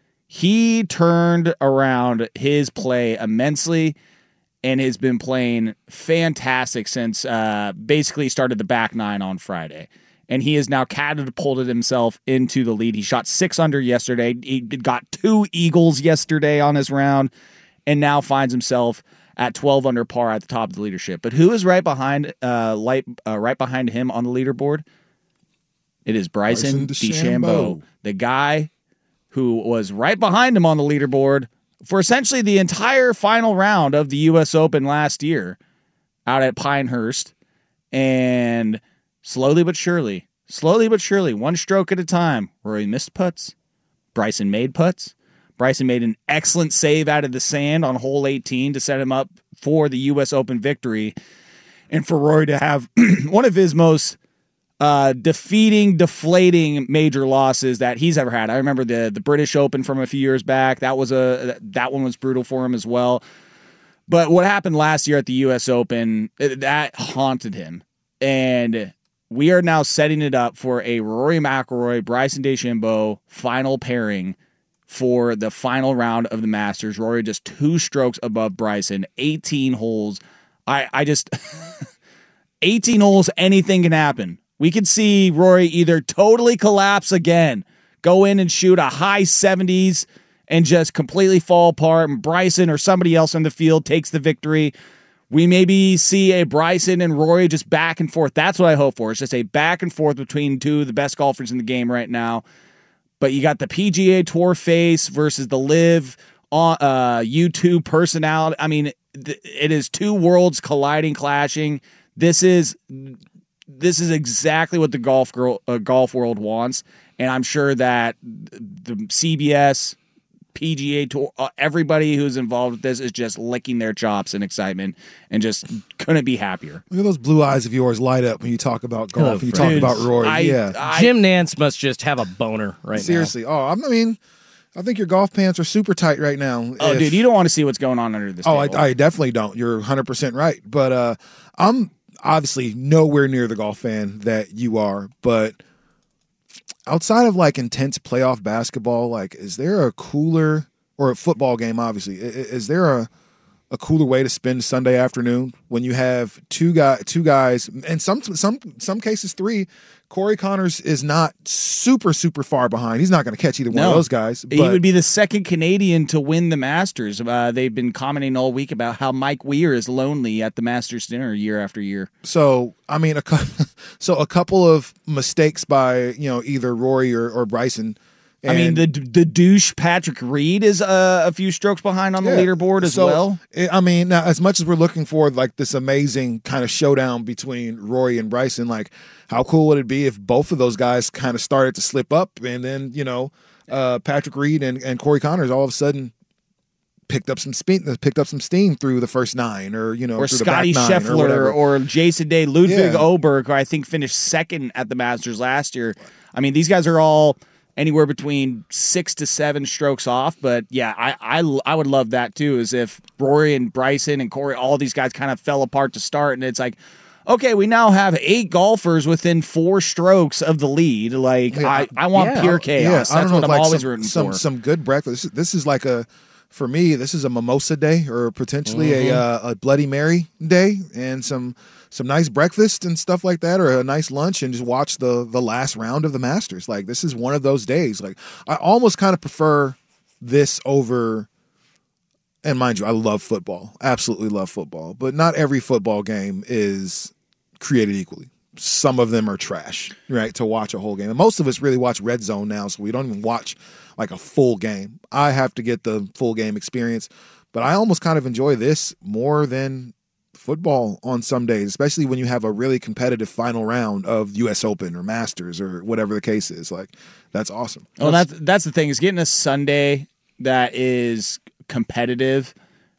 he turned around his play immensely and has been playing fantastic since uh, basically started the back nine on Friday. And he has now catapulted himself into the lead. He shot six under yesterday. He got two eagles yesterday on his round, and now finds himself at twelve under par at the top of the leadership. But who is right behind, uh, light, uh, right behind him on the leaderboard? It is Bryson, Bryson DeChambeau, DeChambeau, the guy who was right behind him on the leaderboard for essentially the entire final round of the U S Open last year out at Pinehurst, and slowly but surely, slowly but surely, one stroke at a time, Rory missed putts. Bryson made putts. Bryson made an excellent save out of the sand on hole eighteen to set him up for the U S Open victory. And for Rory to have one of his most uh, defeating, deflating major losses that he's ever had. I remember the the British Open from a few years back. That was a that one was brutal for him as well. But what happened last year at the U S Open, that haunted him. And we are now setting it up for a Rory McIlroy, Bryson DeChambeau final pairing for the final round of the Masters. Rory just two strokes above Bryson, eighteen holes. I, I just, eighteen holes, anything can happen. We could see Rory either totally collapse again, go in and shoot a high seventies and just completely fall apart, and Bryson or somebody else on the field takes the victory. We maybe see a Bryson and Rory just back and forth. That's what I hope for. It's just a back and forth between two of the best golfers in the game right now. But you got the P G A Tour face versus the Live on uh, YouTube personality. I mean, th- it is two worlds colliding, clashing. This is this is exactly what the golf girl, uh, golf world wants, and I'm sure that the C B S, P G A Tour, uh, everybody who's involved with this is just licking their chops in excitement and just couldn't be happier. Look at those blue eyes of yours light up when you talk about golf. Hello, and you talk friends. about Rory. I, yeah, I, Jim Nance must just have a boner right seriously. now. Oh, I mean, I think your golf pants are super tight right now. Oh, If- dude, you don't want to see what's going on under this Oh, I, table. I definitely don't. You're one hundred percent right. But uh, I'm obviously nowhere near the golf fan that you are. But outside of like intense playoff basketball, like, is there a cooler or a football game? Obviously, I- I- is there a a cooler way to spend Sunday afternoon when you have two guy two guys and some some some cases three? Corey Connors is not super super far behind. He's not going to catch either one No. of those guys. He but- would be the second Canadian to win the Masters. Uh, they've been commenting all week about how Mike Weir is lonely at the Masters dinner year after year. So I mean, a cou- so a couple of mistakes by you know either Rory or, or Bryson. I mean, And- the the douche Patrick Reed is uh, a few strokes behind on the Yeah. leaderboard as So, well. I I mean, now as much as we're looking for like this amazing kind of showdown between Rory and Bryson, like how cool would it be if both of those guys kind of started to slip up, and then you know uh, Patrick Reed and, and Corey Connors all of a sudden picked up some speed, picked up some steam through the first nine, or you know, Or through Scotty the back nine or Scheffler whatever. or, Jason Day, Ludwig Yeah. Oberg, who I think finished second at the Masters last year. I mean, these guys are all anywhere between six to seven strokes off. But yeah, I I, I would love that too, as if Rory and Bryson and Corey, all these guys kind of fell apart to start. And it's like, okay, we now have eight golfers within four strokes of the lead. Like, Yeah, I, I want yeah. pure chaos. Yeah, That's I don't know, what I'm like always some, rooting some, for. Some good breakfast. This is like a, for me, this is a mimosa day or potentially Mm-hmm. a uh, a Bloody Mary day, and some some nice breakfast and stuff like that, or a nice lunch, and just watch the the last round of the Masters. Like, this is one of those days. Like, I almost kind of prefer this over. And mind you, I love football, absolutely love football, but not every football game is created equally. Some of them are trash, right, to watch a whole game. And most of us really watch Red Zone now, so we don't even watch like a full game. I have to get the full game experience, but I almost kind of enjoy this more than football on some days, especially when you have a really competitive final round of U S Open or Masters or whatever the case is. Like, that's awesome. Well, that's that's the thing, is getting a Sunday that is competitive,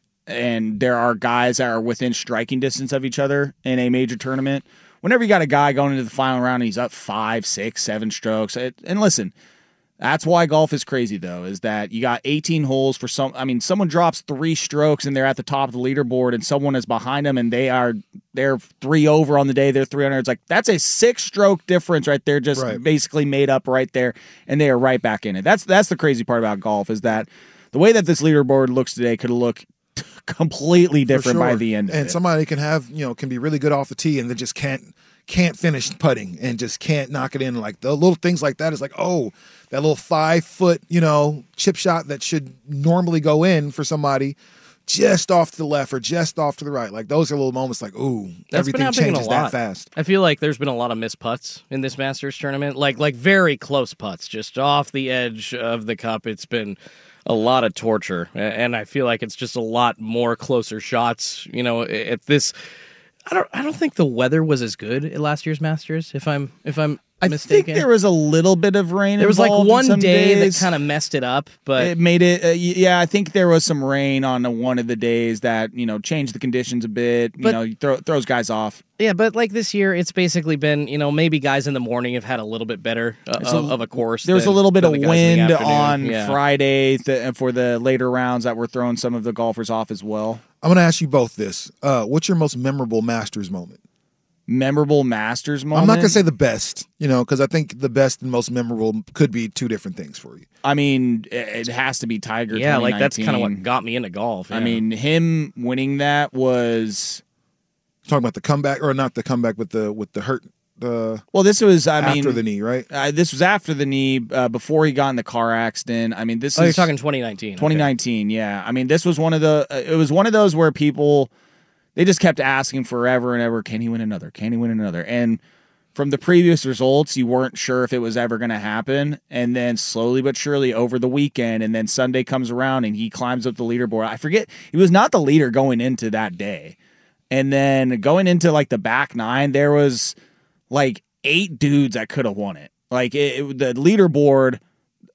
and there are guys that are within striking distance of each other in a major tournament. Whenever you got a guy going into the final round and he's up five, six, seven strokes, it, and listen, that's why golf is crazy, though, is that you got eighteen holes for some. I mean, someone drops three strokes and they're at the top of the leaderboard, and someone is behind them and they are they're three over on the day. They're three hundred. It's like, that's a six stroke difference right there, just Right. basically made up right there, and they are right back in it. That's that's the crazy part about golf, is that the way that this leaderboard looks today could look completely different For by sure. the end of and it. somebody can have, you know, can be really good off the tee and then just can't can't finish putting and just can't knock it in. Like the little things like that is like, oh, that little five foot, you know, chip shot that should normally go in for somebody just off to the left or just off to the right. Like, those are little moments like, ooh, That's been everything happening a changes lot. that fast. I feel like there's been a lot of missed putts in this Masters tournament, like like very close putts, just off the edge of the cup. It's been a lot of torture, a- and I feel like it's just a lot more closer shots. You know, at this, I don't I don't think the weather was as good at last year's Masters. If I'm if I'm I mistaken, think there was a little bit of rain. there was like involved in one some day days. that kind of messed it up, but It made it, uh, y- yeah. I think there was some rain on the, one of the days that, you know, changed the conditions a bit. You But- know, throw, throws guys off. yeah, but like this year, it's basically been, you know, maybe guys in the morning have had a little bit better uh, There's a- of, of a course. There was a than- little bit than of the guys in the wind afternoon. on Yeah. Friday th- for the later rounds that were throwing some of the golfers off as well. I'm going to ask you both this. Uh, what's your most memorable Masters moment? Memorable Masters moment. I'm not going to say the best, you know, because I think the best and most memorable could be two different things for you. I mean, it it has to be Tiger. Yeah, like that's kind of twenty nineteen. what got me into golf. I yeah. mean, him winning that was Talking about the comeback, or not the comeback, with the with the hurt the well. This was, I after mean, the knee, right? uh, this was after the knee, uh, before he got in the car accident. I mean, this oh, is you're talking twenty nineteen. twenty nineteen. Yeah, I mean, this was one of the. Uh, it was one of those where people, they just kept asking forever and ever, can he win another? Can he win another? And from the previous results, you weren't sure if it was ever going to happen. And then slowly but surely over the weekend, and then Sunday comes around and he climbs up the leaderboard. I forget, he was not the leader going into that day. And then going into like the back nine, there was like eight dudes that could have won it. Like it, it, the leaderboard,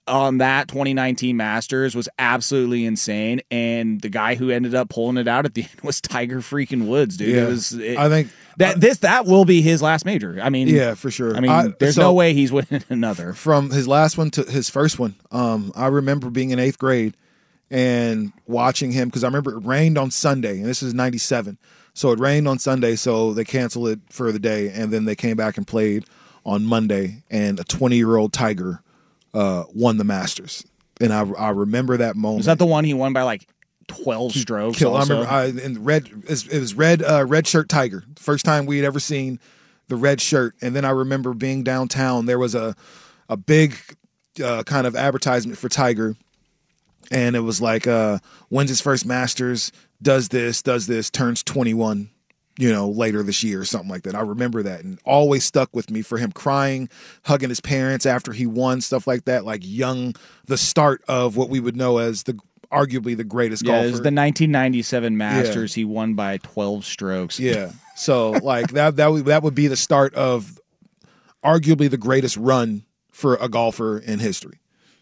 on that twenty nineteen Masters was absolutely insane, and the guy who ended up pulling it out at the end was Tiger freaking Woods, dude. Yeah. It was. It, I think that I, this that will be his last major. I mean, yeah, for sure. I mean, I, there's so, no way he's winning another. From his last one to his first one, um, I remember being in eighth grade and watching him because I remember it rained on Sunday, and this is ninety-seven. So it rained on Sunday, so they canceled it for the day, and then they came back and played on Monday, and a twenty-year-old Tiger uh, won the Masters. And I, I remember that moment. Was that the one he won by like twelve strokes? Kill, I also? remember I, in red. It was, it was red, uh, red shirt Tiger. First time we had ever seen the red shirt. And then I remember being downtown. There was a a big uh, kind of advertisement for Tiger, and it was like, uh, wins his first Masters, does this, does this, turns twenty-one, you know, later this year or something like that. I remember that, and always stuck with me for him crying, hugging his parents after he won, stuff like that. Like young, the start of what we would know as the arguably the greatest yeah, golfer. it was the nineteen ninety-seven Masters. Yeah. He won by twelve strokes. Yeah, so like that that would, that would be the start of arguably the greatest run for a golfer in history.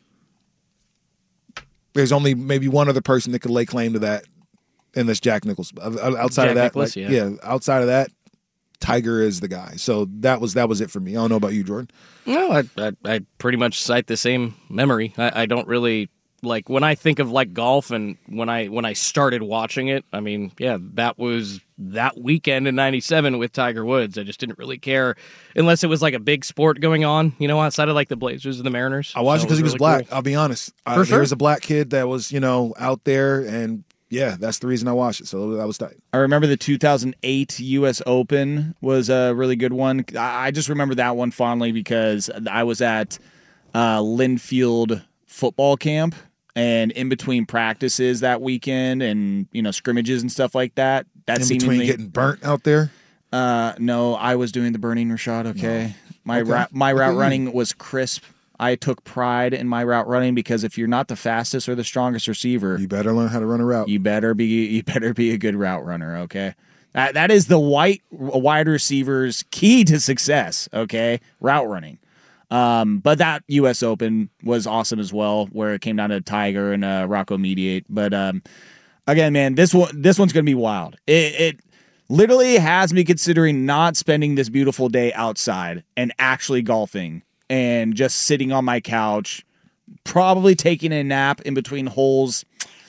There's only maybe one other person that could lay claim to that, and that's Jack Nicklaus. Outside Jack of that, Nicklaus, like, yeah. yeah, outside of that, Tiger is the guy. So that was that was it for me. I don't know about you, Jordan. No, I I, I pretty much cite the same memory. I, I don't really like when I think of like golf, and when I when I started watching it. I mean, yeah, that was that weekend in ninety-seven with Tiger Woods. I just didn't really care unless it was like a big sport going on, you know, outside of like the Blazers and the Mariners. I watched So it because he was really black. cool. I'll be honest. For I, sure. There was a black kid that was, you know, out there, and yeah, that's the reason I watched it. So that was tight. I remember the two thousand eight U S Open was a really good one. I I just remember that one fondly because I was at uh, Linfield football camp, and in between practices that weekend and, you know, scrimmages and stuff like that. That In seemingly, between getting burnt out there. Uh, no, I was doing the burning Rashad. Okay, no. my Okay. route my route Okay. running was crisp. I took pride in my route running because if you're not the fastest or the strongest receiver, You better learn how to run a route. you better be you better be a good route runner. Okay, that that is the white wide receiver's key to success. Okay, route running. Um, but that U S Open was awesome as well, where it came down to Tiger and uh, Rocco Mediate. But um, again, man, this one this one's gonna be wild. It, it literally has me considering not spending this beautiful day outside and actually golfing and just sitting on my couch, probably taking a nap in between holes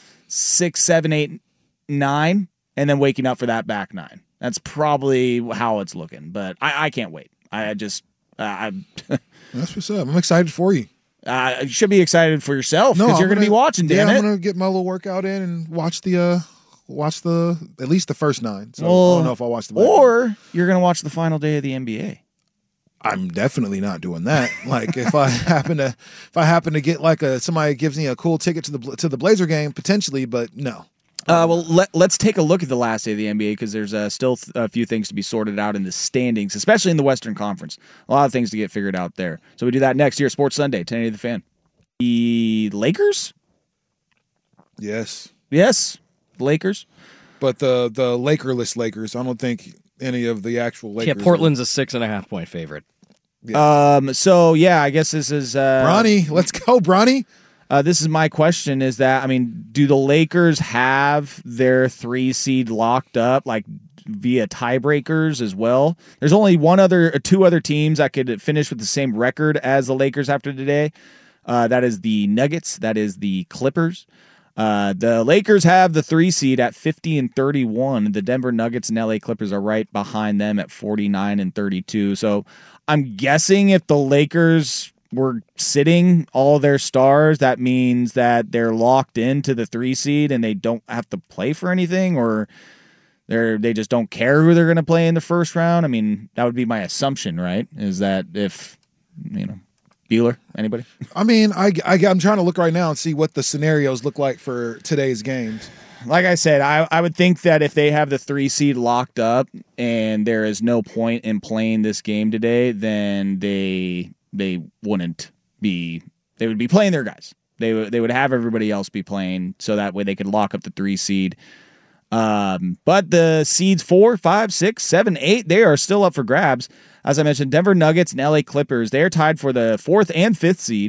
six, seven, eight, nine, and then waking up for that back nine. That's probably how it's looking. But I, I can't wait. I just uh, I. That's what's up. I'm excited for you. Uh, you should be excited for yourself because I'm you're going to be watching, damn yeah, it. I'm gonna get my little workout in and watch the uh, watch the at least the first nine. So Well, I don't know if I'll watch the back nine. Or you're going to watch the final day of the N B A. I'm definitely not doing that. Like if I happen to if I happen to get like a somebody gives me a cool ticket to the to the Blazer game potentially, but no. Uh, well, let, let's take a look at the last day of the N B A because there's uh, still th- a few things to be sorted out in the standings, especially in the Western Conference. A lot of things to get figured out there. So we do that next year, Sports Sunday, ten eighty The Fan. The Lakers? Yes, Yes, the Lakers. but the the Lakerless Lakers. I don't think any of the actual Lakers. Yeah, Portland's a six and a half point favorite. Um. So, yeah, I guess this is... Uh, Bronny, let's go, Bronny. Uh, this is my question is that, I mean, do the Lakers have their three seed locked up, like via tiebreakers as well? There's only one other, two other teams that could finish with the same record as the Lakers after today. Uh, that is the Nuggets. That is the Clippers. Uh, the Lakers have the three seed at fifty and thirty-one. The Denver Nuggets and L A Clippers are right behind them at forty-nine and thirty-two. So I'm guessing if the Lakers were sitting all their stars, that means that they're locked into the three seed and they don't have to play for anything, or they're they just don't care who they're going to play in the first round. I mean, that would be my assumption, right? Is that if, you know, Bueller, anybody? I mean, I, I I'm trying to look right now and see what the scenarios look like for today's games. Like I said, I, I would think that if they have the three seed locked up and there is no point in playing this game today, then they they wouldn't be. They would be playing their guys. They would they would have everybody else be playing, so that way they could lock up the three seed. Um, but the seeds four, five, six, seven, eight, they are still up for grabs. As I mentioned, Denver Nuggets and L A Clippers, they are tied for the fourth and fifth seed.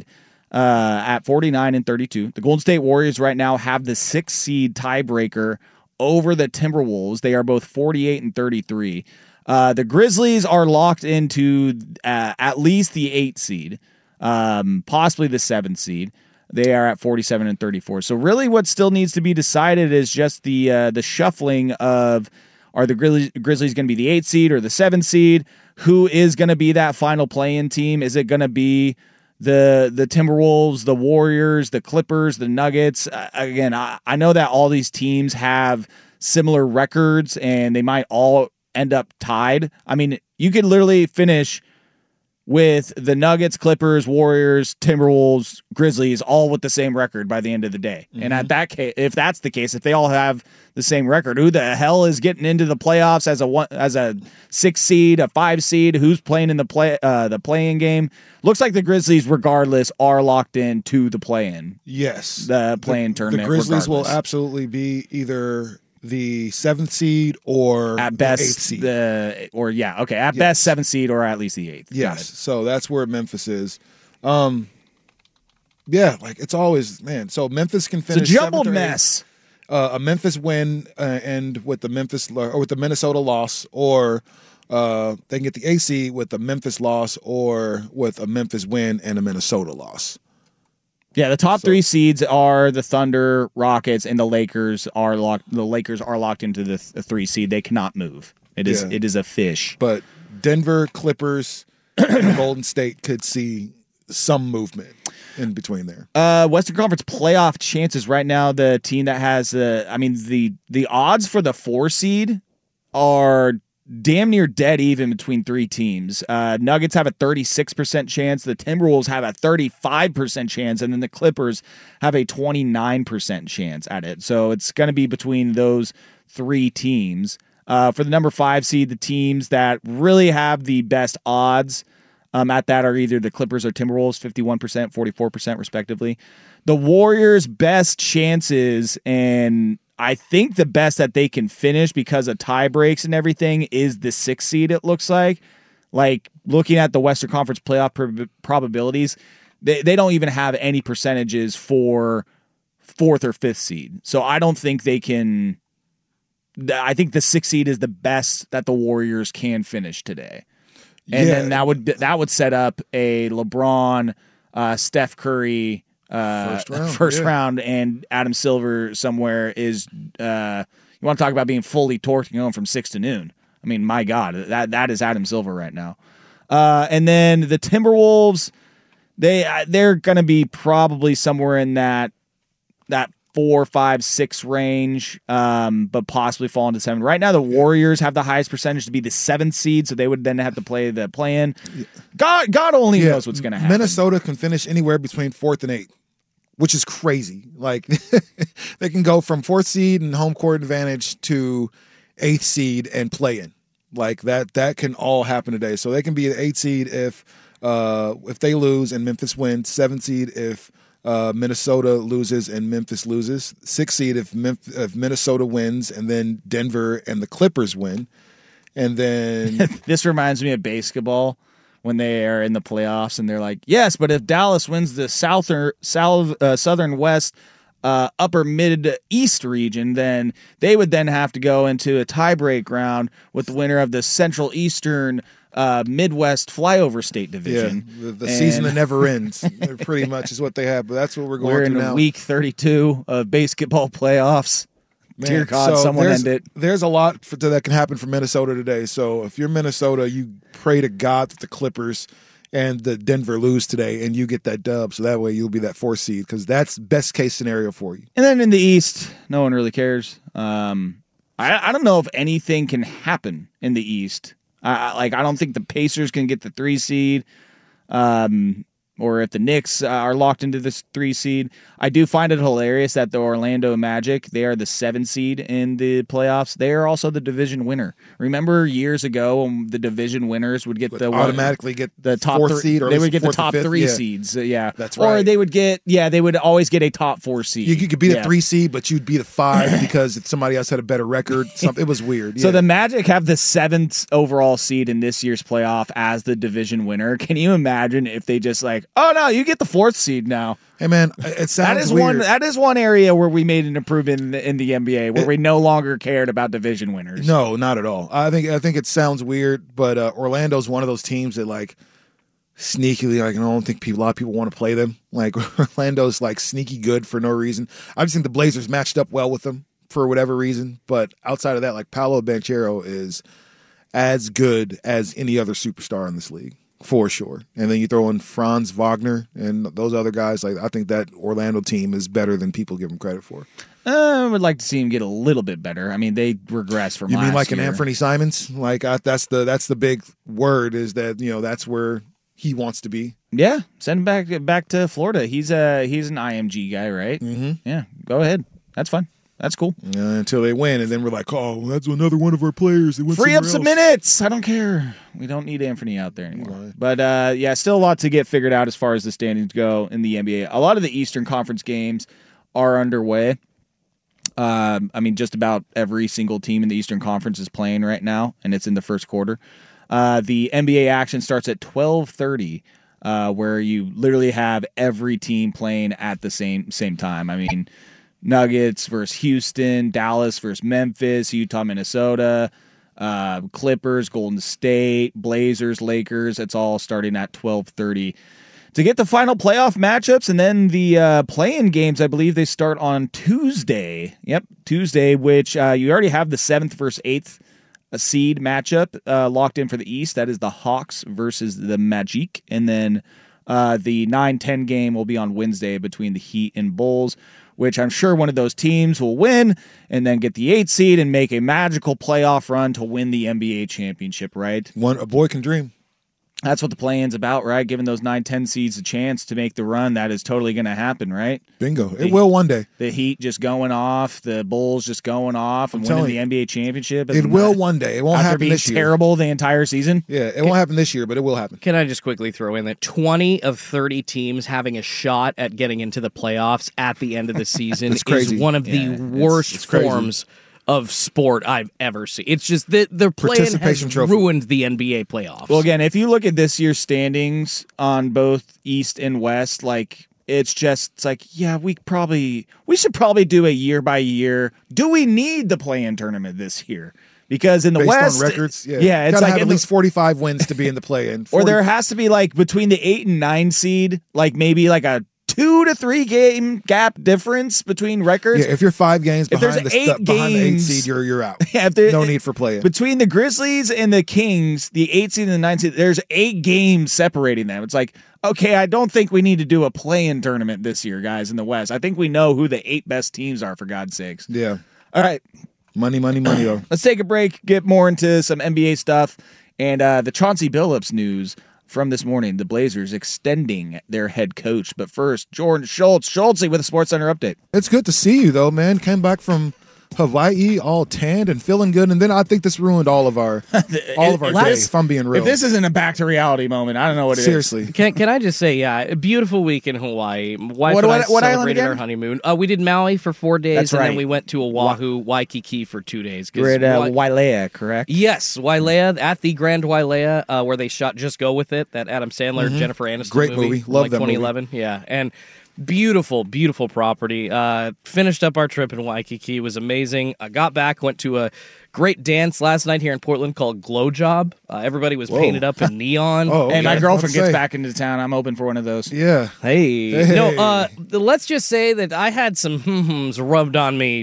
uh, at forty-nine and thirty-two. The Golden State Warriors right now have the six seed tiebreaker over the Timberwolves. They are both forty-eight and thirty-three. Uh, the Grizzlies are locked into uh, at least the eight seed, um, possibly the seventh seed. They are at forty-seven and thirty-four. So really what still needs to be decided is just the uh, the shuffling of, are the Grizzlies, Grizzlies going to be the eighth seed or the seventh seed? Who is going to be that final play-in team? Is it going to be the the Timberwolves, the Warriors, the Clippers, the Nuggets? Uh, again, I, I know that all these teams have similar records and they might all end up tied. I mean, you could literally finish with the Nuggets, Clippers, Warriors, Timberwolves, Grizzlies, all with the same record by the end of the day. Mm-hmm. And at that case, if that's the case, if they all have the same record, who the hell is getting into the playoffs as a one, as a six seed, a five seed? Who's playing in the play uh, the play-in game? Looks like the Grizzlies, regardless, are locked in to the play-in. Yes, the play-in the, tournament. The Grizzlies regardless. will absolutely be either the seventh seed or at best the eighth seed. The or yeah, okay, at yes. best seventh seed or at least the eighth. Yes, so that's where Memphis is. Um, yeah, like it's always man. So Memphis can finish it's a jumbled seventh or mess. eighth. Uh, a Memphis win uh, and with the Memphis or with the Minnesota loss, or uh, they can get the eighth seed with the Memphis loss, or with a Memphis win and a Minnesota loss. Yeah, the top So- three seeds are the Thunder, Rockets, and the Lakers are locked. The Lakers are locked into the, th- the three seed. They cannot move. It is Yeah. it is a fish. But Denver, Clippers, and Golden State could see some movement in between there. Uh, Western Conference playoff chances right now. The team that has the, I mean the the odds for the four seed are damn near dead even between three teams. Uh, Nuggets have a thirty-six percent chance. The Timberwolves have a thirty-five percent chance. And then the Clippers have a twenty-nine percent chance at it. So it's going to be between those three teams. Uh, for the number five seed, the teams that really have the best odds um, at that are either the Clippers or Timberwolves, fifty-one percent, forty-four percent respectively. The Warriors' best chances, and I think the best that they can finish because of tie breaks and everything, is the sixth seed, it looks like. Like, looking at the Western Conference playoff prob- probabilities, they, they don't even have any percentages for fourth or fifth seed. So I don't think they can... I think the sixth seed is the best that the Warriors can finish today. And Yeah. then that would that would set up a LeBron, uh, Steph Curry... Uh, First round, first yeah. round, and Adam Silver somewhere is. Uh, you want to talk about being fully torqued and going from six to noon? I mean, my God, that that is Adam Silver right now. Uh, and then the Timberwolves, they they're going to be probably somewhere in that that four, five, six range, um, but possibly fall into seven. Right now, the Warriors have the highest percentage to be the seventh seed, so they would then have to play the play-in. God, God only Yeah, knows what's going to happen. Minnesota can finish anywhere between fourth and eighth, which is crazy. Like they can go from fourth seed and home court advantage to eighth seed and play in. Like that that can all happen today. So they can be the eighth seed if uh, if they lose and Memphis wins, seventh seed if uh, Minnesota loses and Memphis loses, sixth seed if, Memphis, if Minnesota wins and then Denver and the Clippers win. And then This reminds me of basketball when they are in the playoffs and they're like, yes, but if Dallas wins the southern, south, uh, southern west, uh, upper mid east region, then they would then have to go into a tiebreak round with the winner of the central eastern uh, Midwest flyover state yeah, division. the, the And season that never ends, pretty much is what they have. But that's what we're going We're through in now. week thirty-two of basketball playoffs. Man, Dear God, so someone there's, end it. There's a lot for, that can happen for Minnesota today. So if you're Minnesota, you pray to God that the Clippers and the Denver lose today, and you get that dub. So that way you'll be that fourth seed, because that's best case scenario for you. And then in the East, no one really cares. Um, I, I don't know if anything can happen in the East. I, I- like I don't think the Pacers can get the three seed, um, or if the Knicks uh, are locked into this three seed. I do find it hilarious that the Orlando Magic, they are the seven seed in the playoffs. They are also the division winner. Remember years ago when the division winners would get the Automatically get the top fourth three, seed, or at they least would get the fourth or top fifth. three Yeah. seeds. Uh, yeah, That's Or right. they would get yeah, they would always get a top four seed. You, you could be the Yeah. three seed, but you'd be the five because if somebody else had a better record. Something it was weird. So yeah. the Magic have the seventh overall seed in this year's playoff as the division winner. Can you imagine if they just like oh no, you get the fourth seed now. Hey man, it sounds That is weird. one. That is one area where we made an improvement in the, in the N B A, where we no longer cared about division winners. No, not at all. I think I think it sounds weird, but uh, Orlando's one of those teams that like sneakily, like I don't think people, a lot of people want to play them. Like Orlando's like sneaky good for no reason. I just think the Blazers matched up well with them for whatever reason. But outside of that, like Paolo Banchero is as good as any other superstar in this league. For sure. And then you throw in Franz Wagner and those other guys. Like I think that Orlando team is better than people give them credit for. Uh, I would like to see him get a little bit better. I mean, they regress from You last mean like an year. Anthony Simons? Like I, that's the that's the big word is that, you know, that's where he wants to be. Yeah, send him back back to Florida. He's a he's an I M G guy, right? Mm-hmm. Yeah, go ahead. That's fine. That's cool. Uh, until they win, and then we're like, oh, that's another one of our players. They went Free up somewhere some else. minutes. I don't care. We don't need Anthony out there anymore. Right. But uh, yeah, still a lot to get figured out as far as the standings go in the N B A. A lot of the Eastern Conference games are underway. Um, I mean, just about every single team in the Eastern Conference is playing right now, and it's in the first quarter. Uh, the N B A action starts at twelve thirty, uh, where you literally have every team playing at the same same time. I mean, Nuggets versus Houston, Dallas versus Memphis, Utah, Minnesota, uh, Clippers, Golden State, Blazers, Lakers. It's all starting at twelve thirty. To get the final playoff matchups, and then the uh, play-in games, I believe they start on Tuesday. Yep, Tuesday, which uh, you already have the seventh versus eighth seed matchup uh, locked in for the East. That is the Hawks versus the Magic. And then uh, the nine ten game will be on Wednesday between the Heat and Bulls, which I'm sure one of those teams will win and then get the eighth seed and make a magical playoff run to win the N B A championship, right? One, a boy can dream. That's what the play-in's about, right? Giving those nine ten seeds a chance to make the run. That is totally going to happen, right? Bingo. The- It will one day. The Heat just going off, the Bulls just going off and I'm winning telling the you. N B A championship. It will one day. It won't After happen being this year. terrible the entire season. Yeah, it won't happen this year, but it will happen. Can I just quickly throw in that twenty of thirty teams having a shot at getting into the playoffs at the end of the season It's crazy. is one of Yeah, the it's- worst it's crazy. forms of sport I've ever seen. It's just that the play-in has Participation trophy. ruined the N B A playoffs. Well, again, if you look at this year's standings on both East and West, like it's just it's like, yeah, we probably we should probably do a year by year. Do we need the play-in tournament this year? Because in the Based West, on records, yeah, yeah, it's gotta like have in at the- least forty-five wins to be in the play-in. or forty there has to be like between the eight and nine seed, like maybe like a two to three game gap difference between records. yeah, if you're five games If there's behind the eight stu- behind the eight games- seed, you're you're out. Yeah, if there- no need for play-in. Between the Grizzlies and the Kings, the eight seed and the nine seed, there's eight games separating them. It's like, okay, I don't think we need to do a play-in tournament this year, guys, in the West. I think we know who the eight best teams are, for God's sakes. Yeah, All right, money, money, money. Though. let's take a break, get more into some N B A stuff, and uh, the Chauncey Billups news from this morning. The Blazers extending their head coach. But first, Jordan Schultz, Schultzy with a SportsCenter update. It's good to see you though, man. Came back from Hawaii all tanned and feeling good, and then I think this ruined all of our all of our If day. this- If I'm being real, If this isn't a back to reality moment, I don't know what it is. seriously. Can can I just say, yeah, a beautiful week in Hawaii. My wife What- and I what- what island celebrated again? our honeymoon. Uh, we did Maui for four days, That's and right. then we went to Oahu, Waikiki for two days. 'cause We're at uh, Wai- Wailea, correct? Yes, Wailea, at the Grand Wailea, uh, where they shot Just Go With It, that Adam Sandler, Jennifer Aniston Mm-hmm. Great movie. movie. from, Love like that movie. twenty eleven. Yeah, and beautiful, beautiful property. Uh, finished up our trip in Waikiki. It was amazing. I got back, went to a great dance last night here in Portland called Glow Job. Uh, everybody was Whoa. painted up in neon. Oh, And my okay. girlfriend Let's gets say. back into town. I'm open for one of those. Yeah, Hey. Hey. No, uh, th- let's just say that I had some hum-hums rubbed on me,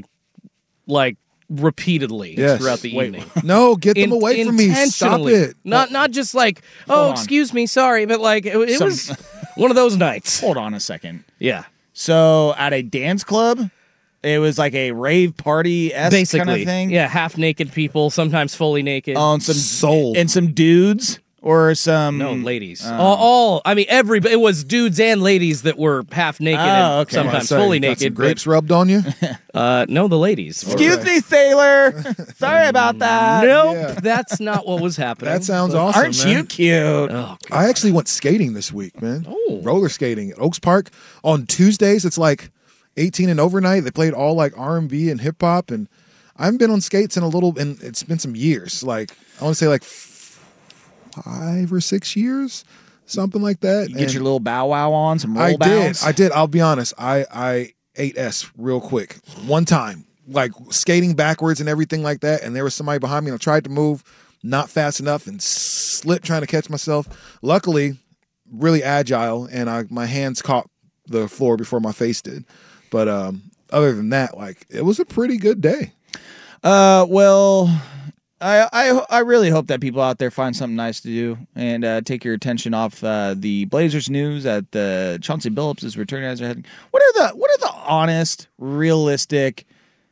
like, repeatedly Yes. throughout the Wait, evening. no, get them In- away from me. Stop intentionally. it. Not not just like, oh, Hold on. excuse me, sorry, but like it, it Some- was one of those nights. Hold on a second. Yeah, So at a dance club, it was like a rave party esque basically, kind of thing. yeah, half naked people, sometimes fully naked. On some Sold. and some dudes or some no, ladies. uh, all, all, I mean, every it was dudes and ladies that were half naked Oh, and okay. sometimes Sorry, fully got some naked. grapes rubbed on you. But, uh, no, the ladies. Excuse Okay. me, sailor. Sorry about that. Nope, Yeah. that's not what was happening. That sounds But- awesome. Aren't man. you cute? Oh, I actually went skating this week, man. Oh. Roller skating at Oaks Park on Tuesdays. It's like eighteen and overnight. They played all like R and B and hip hop, and I haven't been on skates in a little, and it's been some years. Like I want to say like f- five or six years. something like that. You get And your little bow wow on, some roll I bounce. did. I did. I'll be honest. I I ate S real quick one time, like skating backwards and everything like that. And there was somebody behind me, and I tried to move, not fast enough, and slipped trying to catch myself. Luckily, really agile, and I my hands caught the floor before my face did. But um, other than that, like it was a pretty good day. Uh, well, I I I really hope that people out there find something nice to do and uh, take your attention off uh, the Blazers news that the Chauncey Billups is returning as their head. What are the what are the honest, realistic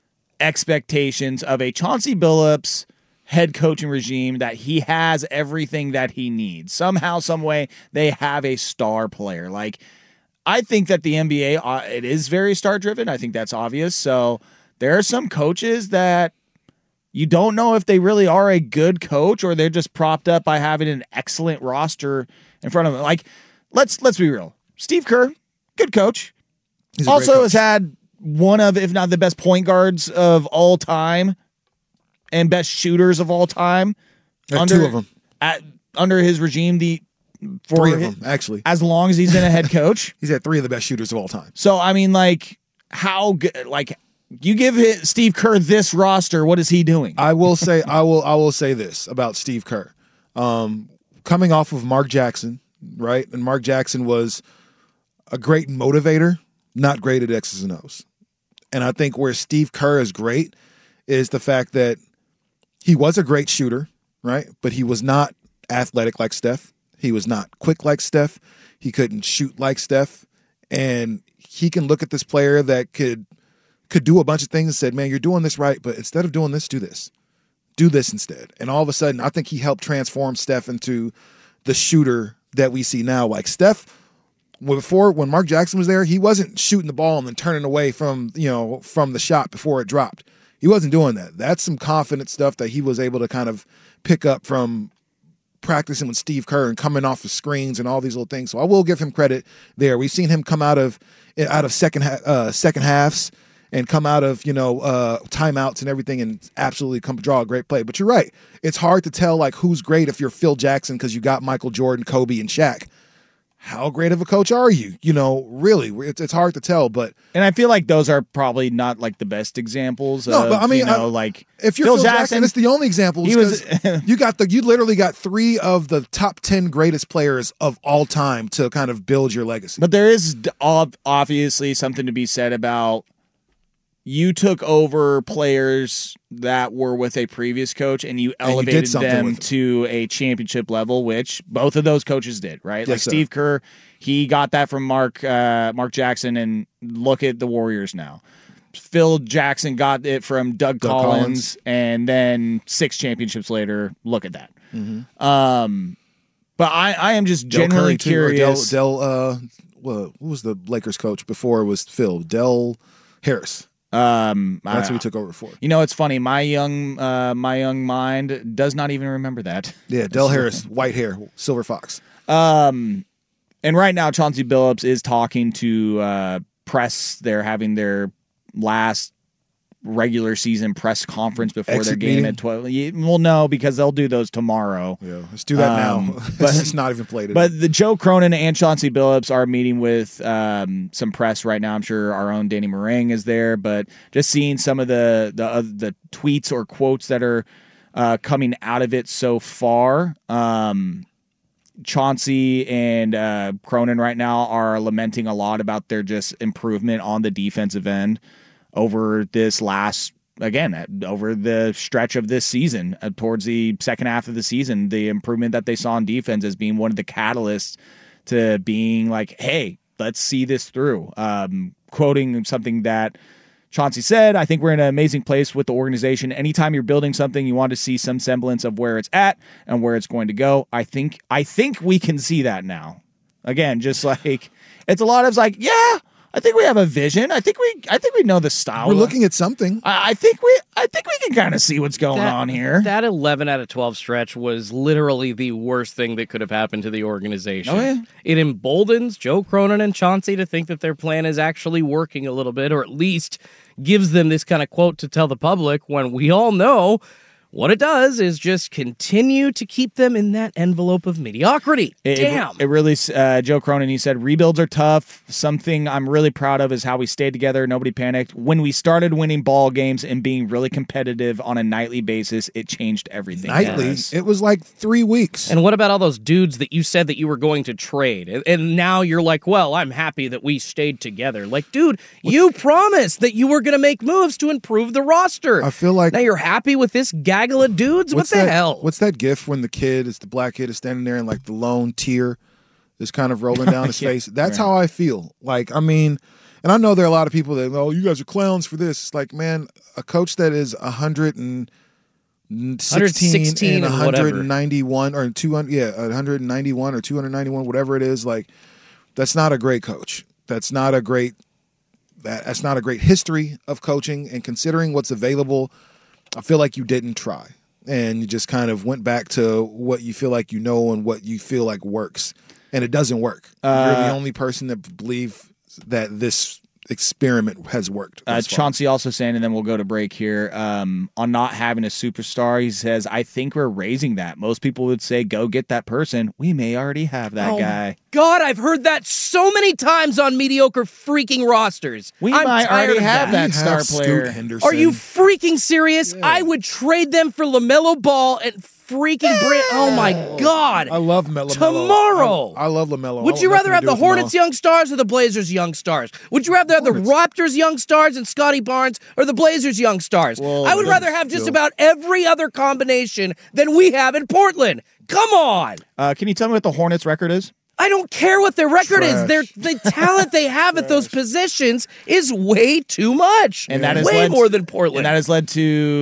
expectations of a Chauncey Billups head coaching regime that he has everything that he needs? Somehow, some way, they have a star player. Like, I think that the N B A uh, it is very star driven. I think that's obvious. So there are some coaches that you don't know if they really are a good coach or they're just propped up by having an excellent roster in front of them. Like, let's let's be real. Steve Kerr, good coach. He's a Also great coach. has had one of, if not the best point guards of all time and best shooters of all time. There are two of them. At, under his regime, the for Three of his- them, actually. as long as he's been a head coach. He's had three of the best shooters of all time. So, I mean, like, how good, like, you give it, Steve Kerr this roster, what is he doing? I will say, I will, I will say this about Steve Kerr. Um, coming off of Mark Jackson, right? And Mark Jackson was a great motivator, not great at X's and O's. And I think where Steve Kerr is great is the fact that he was a great shooter, right? But he was not athletic like Steph. He was not quick like Steph. He couldn't shoot like Steph. And he can look at this player that could could do a bunch of things and said, man, you're doing this right, but instead of doing this, do this. Do this instead. And all of a sudden, I think he helped transform Steph into the shooter that we see now. Like Steph, before when Mark Jackson was there, he wasn't shooting the ball and then turning away from, you know, from the shot before it dropped. He wasn't doing that. That's some confident stuff that he was able to kind of pick up from practicing with Steve Kerr and coming off the screens and all these little things. So I will give him credit there. We've seen him come out of out of second ha- uh, second halves and come out of, you know, uh, timeouts and everything and absolutely come draw a great play. But you're right. It's hard to tell, like, who's great if you're Phil Jackson because you got Michael Jordan, Kobe, and Shaq. How great of a coach are you? You know, really, it's, it's hard to tell. But And I feel like those are probably not like the best examples. No, of, but I mean, you know, I- like if you're Phil, Jackson, it's the only example. he was- because you got the you literally got three of the top ten greatest players of all time to kind of build your legacy. But there is d- ob- obviously something to be said about you took over players that were with a previous coach and you And you did elevated something them with them. to a championship level, which both of those coaches did, right? Yes, like sir. Steve Kerr, he got that from Mark uh, Mark Jackson, and look at the Warriors now. Phil Jackson got it from Doug, Doug Collins, Collins. and then six championships later, look at that. Mm-hmm. Um, but I, I am just Del genuinely Curry, too, or curious. Del, Del uh, what, who was the Lakers coach before it was Phil? Del Harris. um, That's I- who he took over for. You know, it's funny. My young, uh, my young mind does not even remember that. Yeah, Del Harris, white hair, silver fox. Um, and right now, Chauncey Billups is talking to uh, press. They're having their last regular season press conference before Exit their game meeting? at twelve. Yeah, well, no, because they'll do those tomorrow. Yeah, let's do that Um, now. but- it's just not even played. Today. But the Joe Cronin and Chauncey Billups are meeting with um, some press right now. I'm sure our own Danny Meringue is there, but just seeing some of the the uh, the tweets or quotes that are uh, coming out of it so far. Um, Chauncey and uh, Cronin right now are lamenting a lot about their just improvement on the defensive end over this last. Again, uh, over the stretch of this season, uh, towards the second half of the season, the improvement that they saw in defense as being one of the catalysts to being like, hey, let's see this through. Um, quoting something that Chauncey said, I think we're in an amazing place with the organization. Anytime you're building something, you want to see some semblance of where it's at and where it's going to go. I think I think we can see that now. Again, just like it's a lot of like, yeah, I think we have a vision. I think we I think we know the style. we're looking at something. I, I think we I think we can kind of see what's going That- on here. That eleven out of twelve stretch was literally the worst thing that could have happened to the organization. Oh, yeah? It emboldens Joe Cronin and Chauncey to think that their plan is actually working a little bit, or at least gives them this kind of quote to tell the public when we all know what it does is just continue to keep them in that envelope of mediocrity. It, Damn. It, it really, uh, Joe Cronin, he said, rebuilds are tough. Something I'm really proud of is how we stayed together. Nobody panicked. When we started winning ball games and being really competitive on a nightly basis, it changed everything. Nightly? Yes. It was like three weeks. And what about all those dudes that you said that you were going to trade? And, and now you're like, well, I'm happy that we stayed together. Like, dude, you promised that you were going to make moves to improve the roster. I feel like now you're happy with this gaggle of dudes? What the that, hell? What's that gif when the kid is the black kid is standing there and like the lone tear is kind of rolling down his yeah, face? That's right. how I feel. Like, I mean, and I know there are a lot of people that, oh, you guys are clowns for this. It's like, man, a coach that is one hundred sixteen and one hundred ninety-one or two hundred, yeah, one hundred ninety-one or two hundred ninety-one, whatever it is, like, that's not a great coach. That's not a great that, that's not a great history of coaching. And considering what's available, I feel like you didn't try. And you just kind of went back to what you feel like you know and what you feel like works. And it doesn't work. Uh, You're the only person that believes that this experiment has worked. Uh, Chauncey also saying, and then we'll go to break here, um, on not having a superstar, he says, I think we're raising that. Most people would say, go get that person. We may already have that oh guy. God, I've heard that so many times on mediocre freaking rosters. We I'm might tired already of have that We star have player. Scoot Henderson. Are you freaking serious? Yeah. I would trade them for LaMelo Ball and freaking Brent. Oh my God. I love Melo. Tomorrow. I, I love LaMelo. Would I you want rather nothing have to the do with Hornets Melo. young stars or the Blazers young stars? Would you rather have the Hornets. Raptors young stars and Scotty Barnes or the Blazers young stars? Well, I would then rather have just still. about every other combination than we have in Portland. Come on. Uh, can you tell me what the Hornets record is? I don't care what their record is. Trash. Their the talent they have at those positions is way too much. And that has way led more than Portland. And that has led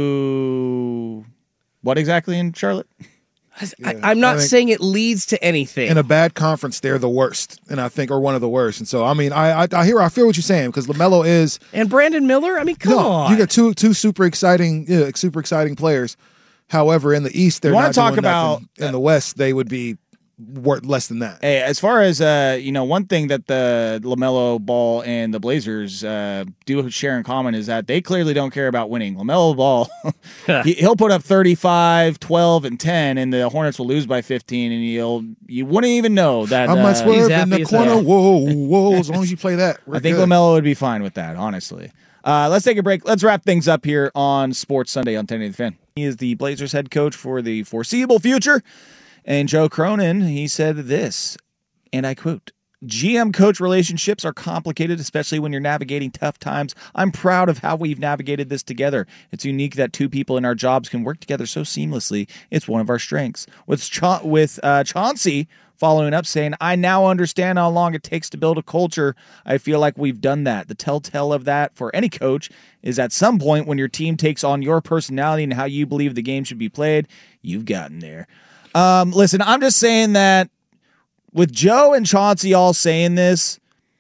to what exactly in Charlotte? I, I'm not I think- saying it leads to anything. In a bad conference, they're the worst, and I think, or one of the worst. And so, I mean, I I, I hear, I feel what you're saying because LaMelo is. and Brandon Miller. I mean, come no, on. you got two two super exciting, yeah, super exciting players. However, in the East, they're You wanna not talk doing about- nothing. In the West, they would be worth less than that. Hey, as far as uh, you know, one thing that the LaMelo Ball and the Blazers uh, do share in common is that they clearly don't care about winning. LaMelo Ball, he, he'll put up thirty-five, twelve, and ten, and the Hornets will lose by fifteen, and you'll you wouldn't even know that. I might uh, swerve he's in happy the as corner. hell. Whoa, whoa! As long as you play that, we're I think good. LaMelo would be fine with that, honestly. Uh, let's take a break. Let's wrap things up here on Sports Sunday on ten eighty The Fan. He is the Blazers head coach for the foreseeable future. And Joe Cronin, he said this, and I quote, G M-coach relationships are complicated, especially when you're navigating tough times. I'm proud of how we've navigated this together. It's unique that two people in our jobs can work together so seamlessly. It's one of our strengths. With, Cha- with uh, Chauncey following up saying, I now understand how long it takes to build a culture. I feel like we've done that. The telltale of that for any coach is at some point when your team takes on your personality and how you believe the game should be played, you've gotten there. Um, listen, I'm just saying that with Joe and Chauncey all saying this,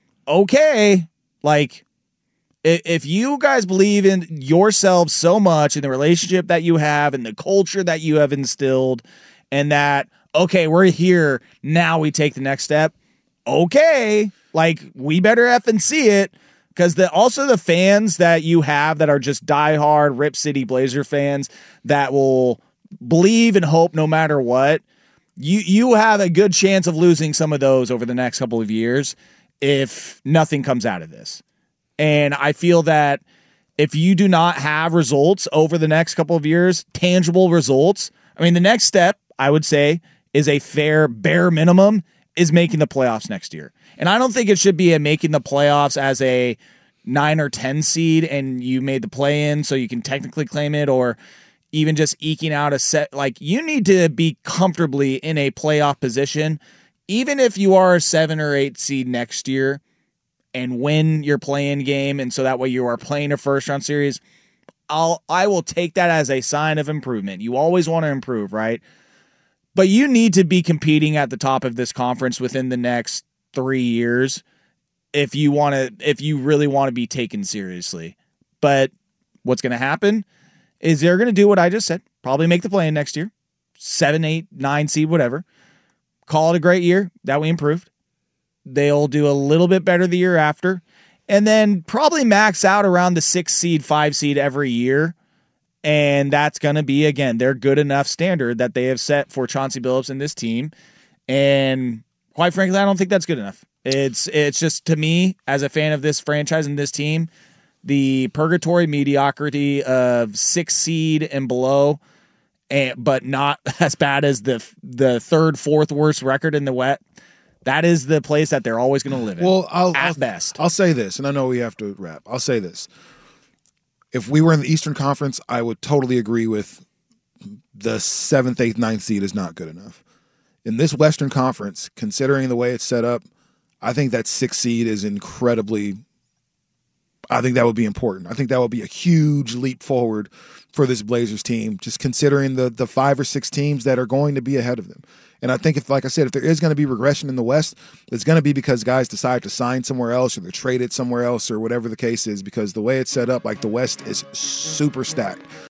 okay, like if, if you guys believe in yourselves so much in the relationship that you have and the culture that you have instilled and that, okay, we're here, now we take the next step. Okay, like we better effing see it. Because the also the fans that you have that are just diehard Rip City Blazer fans that will believe and hope no matter what, you you have a good chance of losing some of those over the next couple of years if nothing comes out of this. And I feel that if you do not have results over the next couple of years, tangible results, I mean, the next step, I would say, is a fair bare minimum is making the playoffs next year. And I don't think it should be a making the playoffs as a nine or ten seed and you made the play in so you can technically claim it, or even just eking out a set. Like, you need to be comfortably in a playoff position, even if you are a seven or eight seed next year and win your play-in game. And so that way you are playing a first round series. I'll, I will take that as a sign of improvement. You always want to improve, right? But you need to be competing at the top of this conference within the next three years if you want to, if you really want to be taken seriously. But what's going to happen is they're going to do what I just said, probably make the play-in next year, seven, eight, nine seed, whatever. Call it a great year that we improved. They'll do a little bit better the year after, and then probably max out around the six seed, five seed every year. And that's going to be, again, their good enough standard that they have set for Chauncey Billups and this team. And quite frankly, I don't think that's good enough. It's it's just, to me, as a fan of this franchise and this team, the purgatory mediocrity of six seed and below, and but not as bad as the the third, fourth worst record in the West. That is the place that they're always going to live in. Well, I'll, at I'll, best. I'll say this, and I know we have to wrap. I'll say this. If we were in the Eastern Conference, I would totally agree with the seventh, eighth, ninth seed is not good enough. In this Western Conference, considering the way it's set up, I think that sixth seed is incredibly – I think that would be important. I think that would be a huge leap forward for this Blazers team, just considering the the five or six teams that are going to be ahead of them. And I think, if, like I said, if there is going to be regression in the West, it's going to be because guys decide to sign somewhere else or they're traded somewhere else or whatever the case is, because the way it's set up, like, the West is super stacked.